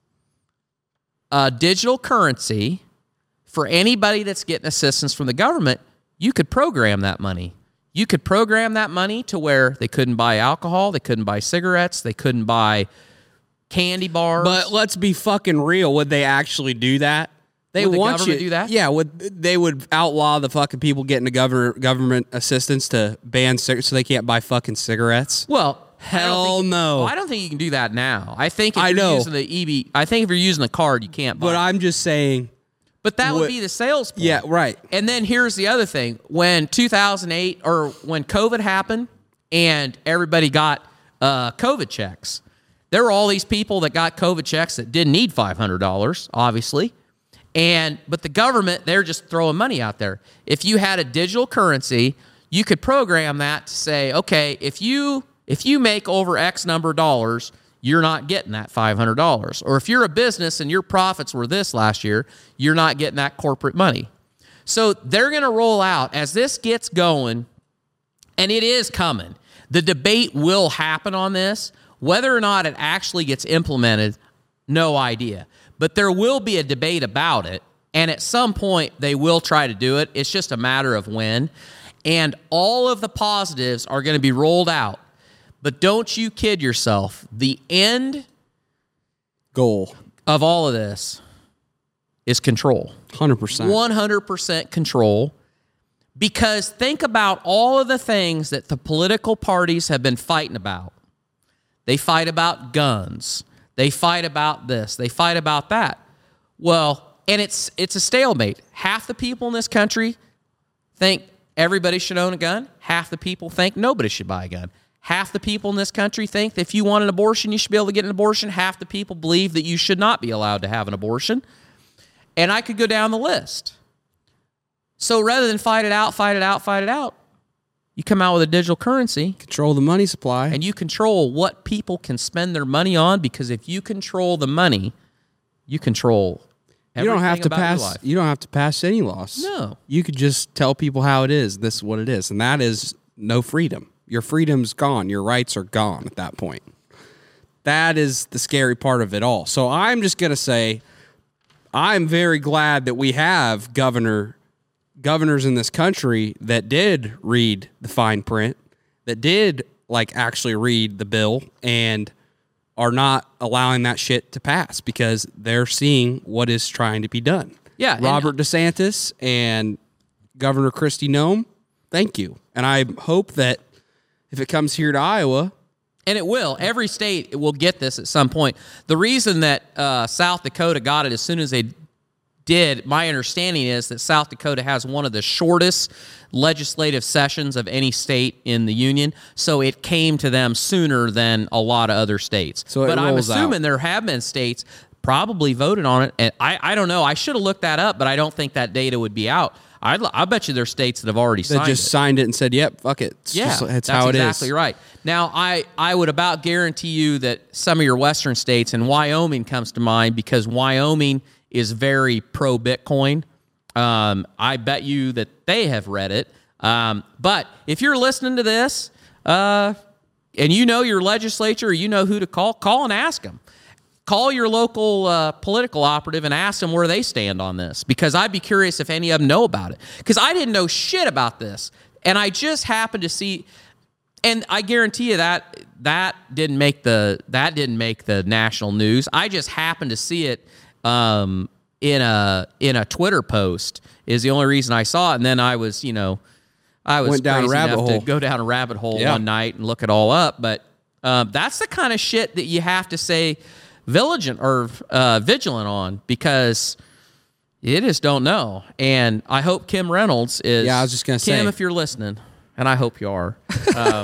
Uh, digital currency, for anybody that's getting assistance from the government, you could program that money. You could program that money to where they couldn't buy alcohol, they couldn't buy cigarettes, they couldn't buy candy bars. But let's be fucking real. Would they actually do that? They Would the want government you do that? Yeah, would they would outlaw the fucking people getting the government government assistance to ban cigarettes so they can't buy fucking cigarettes? Well, hell I don't think, no. Well, I don't think you can do that now. I think if I you're know. using the E B, I think if you're using the card, you can't buy. But I'm just saying. But that would what- be the sales point. Yeah, right. And then here's the other thing. When two thousand eight, or when COVID happened and everybody got uh, COVID checks, there were all these people that got COVID checks that didn't need five hundred dollars, obviously. And but the government, they're just throwing money out there. If you had a digital currency, you could program that to say, okay, if you if you make over X number of dollars, you're not getting that five hundred dollars. Or if you're a business and your profits were this last year, you're not getting that corporate money. So they're going to roll out, as this gets going, and it is coming. The debate will happen on this. Whether or not it actually gets implemented, no idea. But there will be a debate about it, and at some point they will try to do it. It's just a matter of when. And all of the positives are going to be rolled out. But don't you kid yourself. The end Goal. of all of this is control. one hundred percent. one hundred percent control. Because think about all of the things that the political parties have been fighting about. They fight about guns. They fight about this. They fight about that. Well, and it's it's a stalemate. Half the people in this country think everybody should own a gun. Half the people think nobody should buy a gun. Half the people in this country think that if you want an abortion, you should be able to get an abortion. Half the people believe that you should not be allowed to have an abortion. And I could go down the list. So rather than fight it out, fight it out, fight it out, you come out with a digital currency. Control the money supply. And you control what people can spend their money on, because if you control the money, you control you don't have to about your pass. life. You don't have to pass any laws. No. You could just tell people how it is. This is what it is, and that is no freedom. Your freedom's gone. Your rights are gone at that point. That is the scary part of it all. So I'm just gonna say, I'm very glad that we have governor governors in this country that did read the fine print, that did like actually read the bill and are not allowing that shit to pass because they're seeing what is trying to be done. Yeah, and- Robert DeSantis and Governor Kristi Noem, thank you. And I hope that if it comes here to Iowa, And it will. Every state will get this at some point. The reason that uh, South Dakota got it as soon as they did, my understanding is that South Dakota has one of the shortest legislative sessions of any state in the union, so it came to them sooner than a lot of other states. So it but I'm rolls assuming out. there have been states probably voted on it, and I, I don't know. I should have looked that up, but I don't think that data would be out. I I bet you there's states that have already they signed just it. signed it and said, yep, fuck it. It's Yeah, just, it's that's how it is. exactly right. Now, I, I would about guarantee you that some of your western states, and Wyoming comes to mind because Wyoming is very pro-Bitcoin. Um, I bet you that they have read it. Um, but if you're listening to this uh, and you know your legislature, or you know who to call, call and ask them. Call your local uh, political operative and ask them where they stand on this, because I'd be curious if any of them know about it, because I didn't know shit about this, and I just happened to see, and I guarantee you that that didn't make the that didn't make the national news. I just happened to see it um, in a in a Twitter post is the only reason I saw it, and then I was you know I was Went down a crazy rabbit enough hole. to go down a rabbit hole Yeah. one night and look it all up, but Um, that's the kind of shit that you have to say vigilant or uh, vigilant on, because you just don't know. And I hope Kim Reynolds is. Yeah, I was just gonna Kim, say, if you're listening, and I hope you are. Um,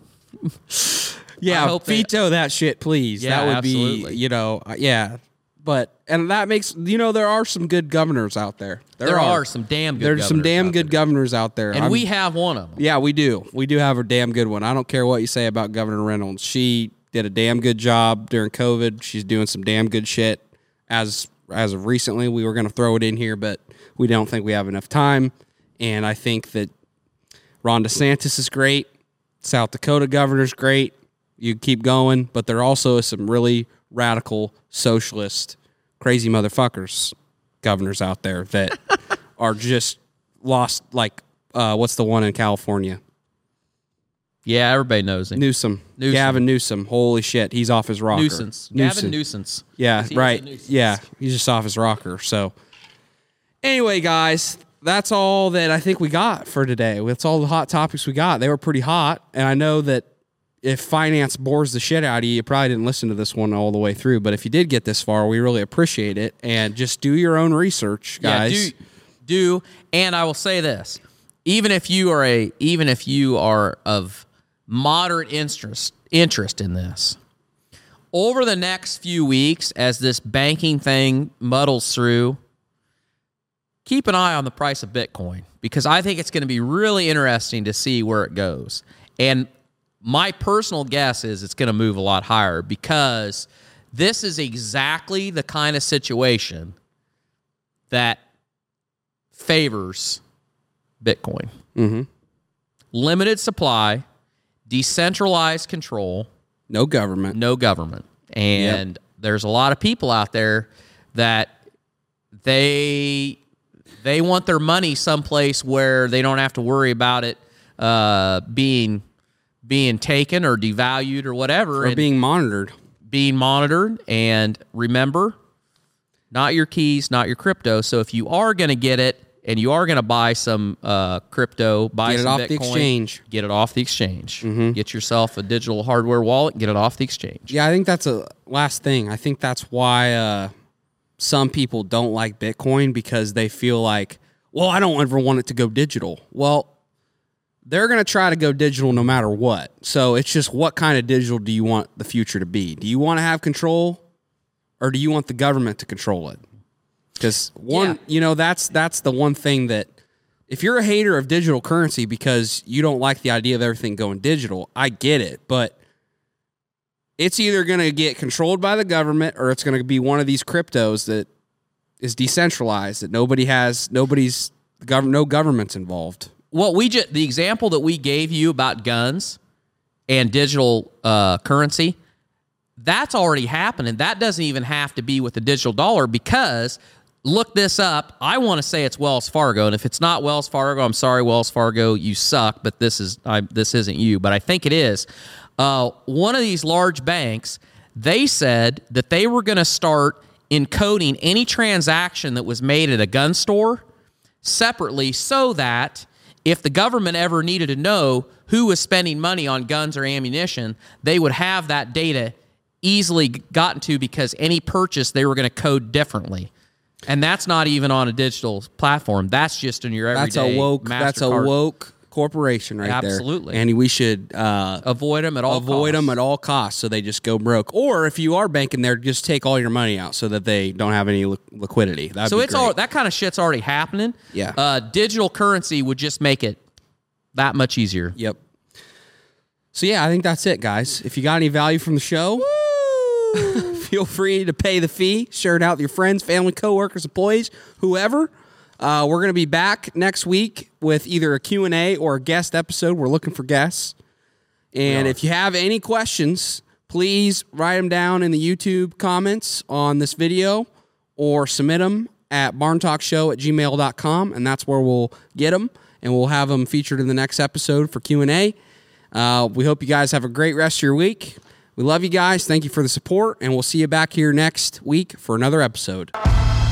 yeah, hope veto that, that shit, please. Yeah, that would absolutely. be, you know, uh, yeah. But and that makes, you know, there are some good governors out there. There, there are. are some damn good. There's some damn good there. governors out there, and I'm, we have one of them. Yeah, we do. We do have a damn good one. I don't care what you say about Governor Reynolds. She did a damn good job during COVID. She's doing some damn good shit. As as of recently, we were going to throw it in here, but we don't think we have enough time. And I think that Ron DeSantis is great. South Dakota governor's great. You keep going, but there also is some really radical socialist, crazy motherfuckers governors out there that are just lost. Like, uh, what's the one in California? Yeah, everybody knows him. Newsom. Newsom. Gavin Newsom. Holy shit, he's off his rocker. Nuisance. Newsom. Gavin Nuisance. Yeah, He right. is a nuisance. Yeah, he's just off his rocker. So, anyway, guys, that's all that I think we got for today. That's all the hot topics we got. They were pretty hot, and I know that if finance bores the shit out of you, you probably didn't listen to this one all the way through. But if you did get this far, we really appreciate it. And just do your own research, guys. Yeah, do, do. And I will say this: even if you are a, even if you are of moderate interest interest in this, over the next few weeks, as this banking thing muddles through, keep an eye on the price of Bitcoin, because I think it's going to be really interesting to see where it goes. And my personal guess is it's going to move a lot higher, because this is exactly the kind of situation that favors Bitcoin. Mm-hmm. Limited supply, decentralized control, No government. no government. And Yep. there's a lot of people out there that they they want their money someplace where they don't have to worry about it uh, being being taken or devalued or whatever, Or and being monitored. being monitored. And remember, not your keys, not your crypto. So if you are going to get it and you are going to buy some uh, crypto, buy Get it some off Bitcoin, the exchange. get it off the exchange. Mm-hmm. Get yourself a digital hardware wallet and get it off the exchange. Yeah, I think that's a last thing. I think that's why uh, some people don't like Bitcoin, because they feel like, well, I don't ever want it to go digital. Well, they're going to try to go digital no matter what. So it's just, what kind of digital do you want the future to be? Do you want to have control, or do you want the government to control it? Because one, Yeah. you know, that's that's the one thing that, if you're a hater of digital currency because you don't like the idea of everything going digital, I get it. But it's either going to get controlled by the government, or it's going to be one of these cryptos that is decentralized, that nobody has, nobody's, gov- no government's involved. What we just, the example that we gave you about guns and digital uh, currency, that's already happening. That doesn't even have to be with the digital dollar, because look this up. I want to say it's Wells Fargo, and if it's not Wells Fargo, I'm sorry, Wells Fargo, you suck. But this is I, this isn't you, but I think it is. Uh, one of these large banks, they said that they were going to start encoding any transaction that was made at a gun store separately, so that if the government ever needed to know who was spending money on guns or ammunition, they would have that data easily gotten to, because any purchase they were going to code differently. And that's not even on a digital platform. That's just in your everyday That's a woke. MasterCard. That's a woke corporation right there. Absolutely. And we should uh, Avoid them at all avoid costs. them at all costs, so they just go broke. Or if you are banking there, just take all your money out so that they don't have any li- liquidity. That'd So be it's great. all that kind of shit's already happening. Yeah. Uh, digital currency would just make it that much easier. Yep. So yeah, I think that's it, guys. If you got any value from the show, feel free to pay the fee. Share it out with your friends, family, coworkers, employees, whoever. Uh, we're going to be back next week with either a Q and A or a guest episode. We're looking for guests. And if you have any questions, please write them down in the YouTube comments on this video, or submit them at barn talk show at gmail dot com, and that's where we'll get them, and we'll have them featured in the next episode for Q and A. Uh, we hope you guys have a great rest of your week. We love you guys. Thank you for the support, and we'll see you back here next week for another episode.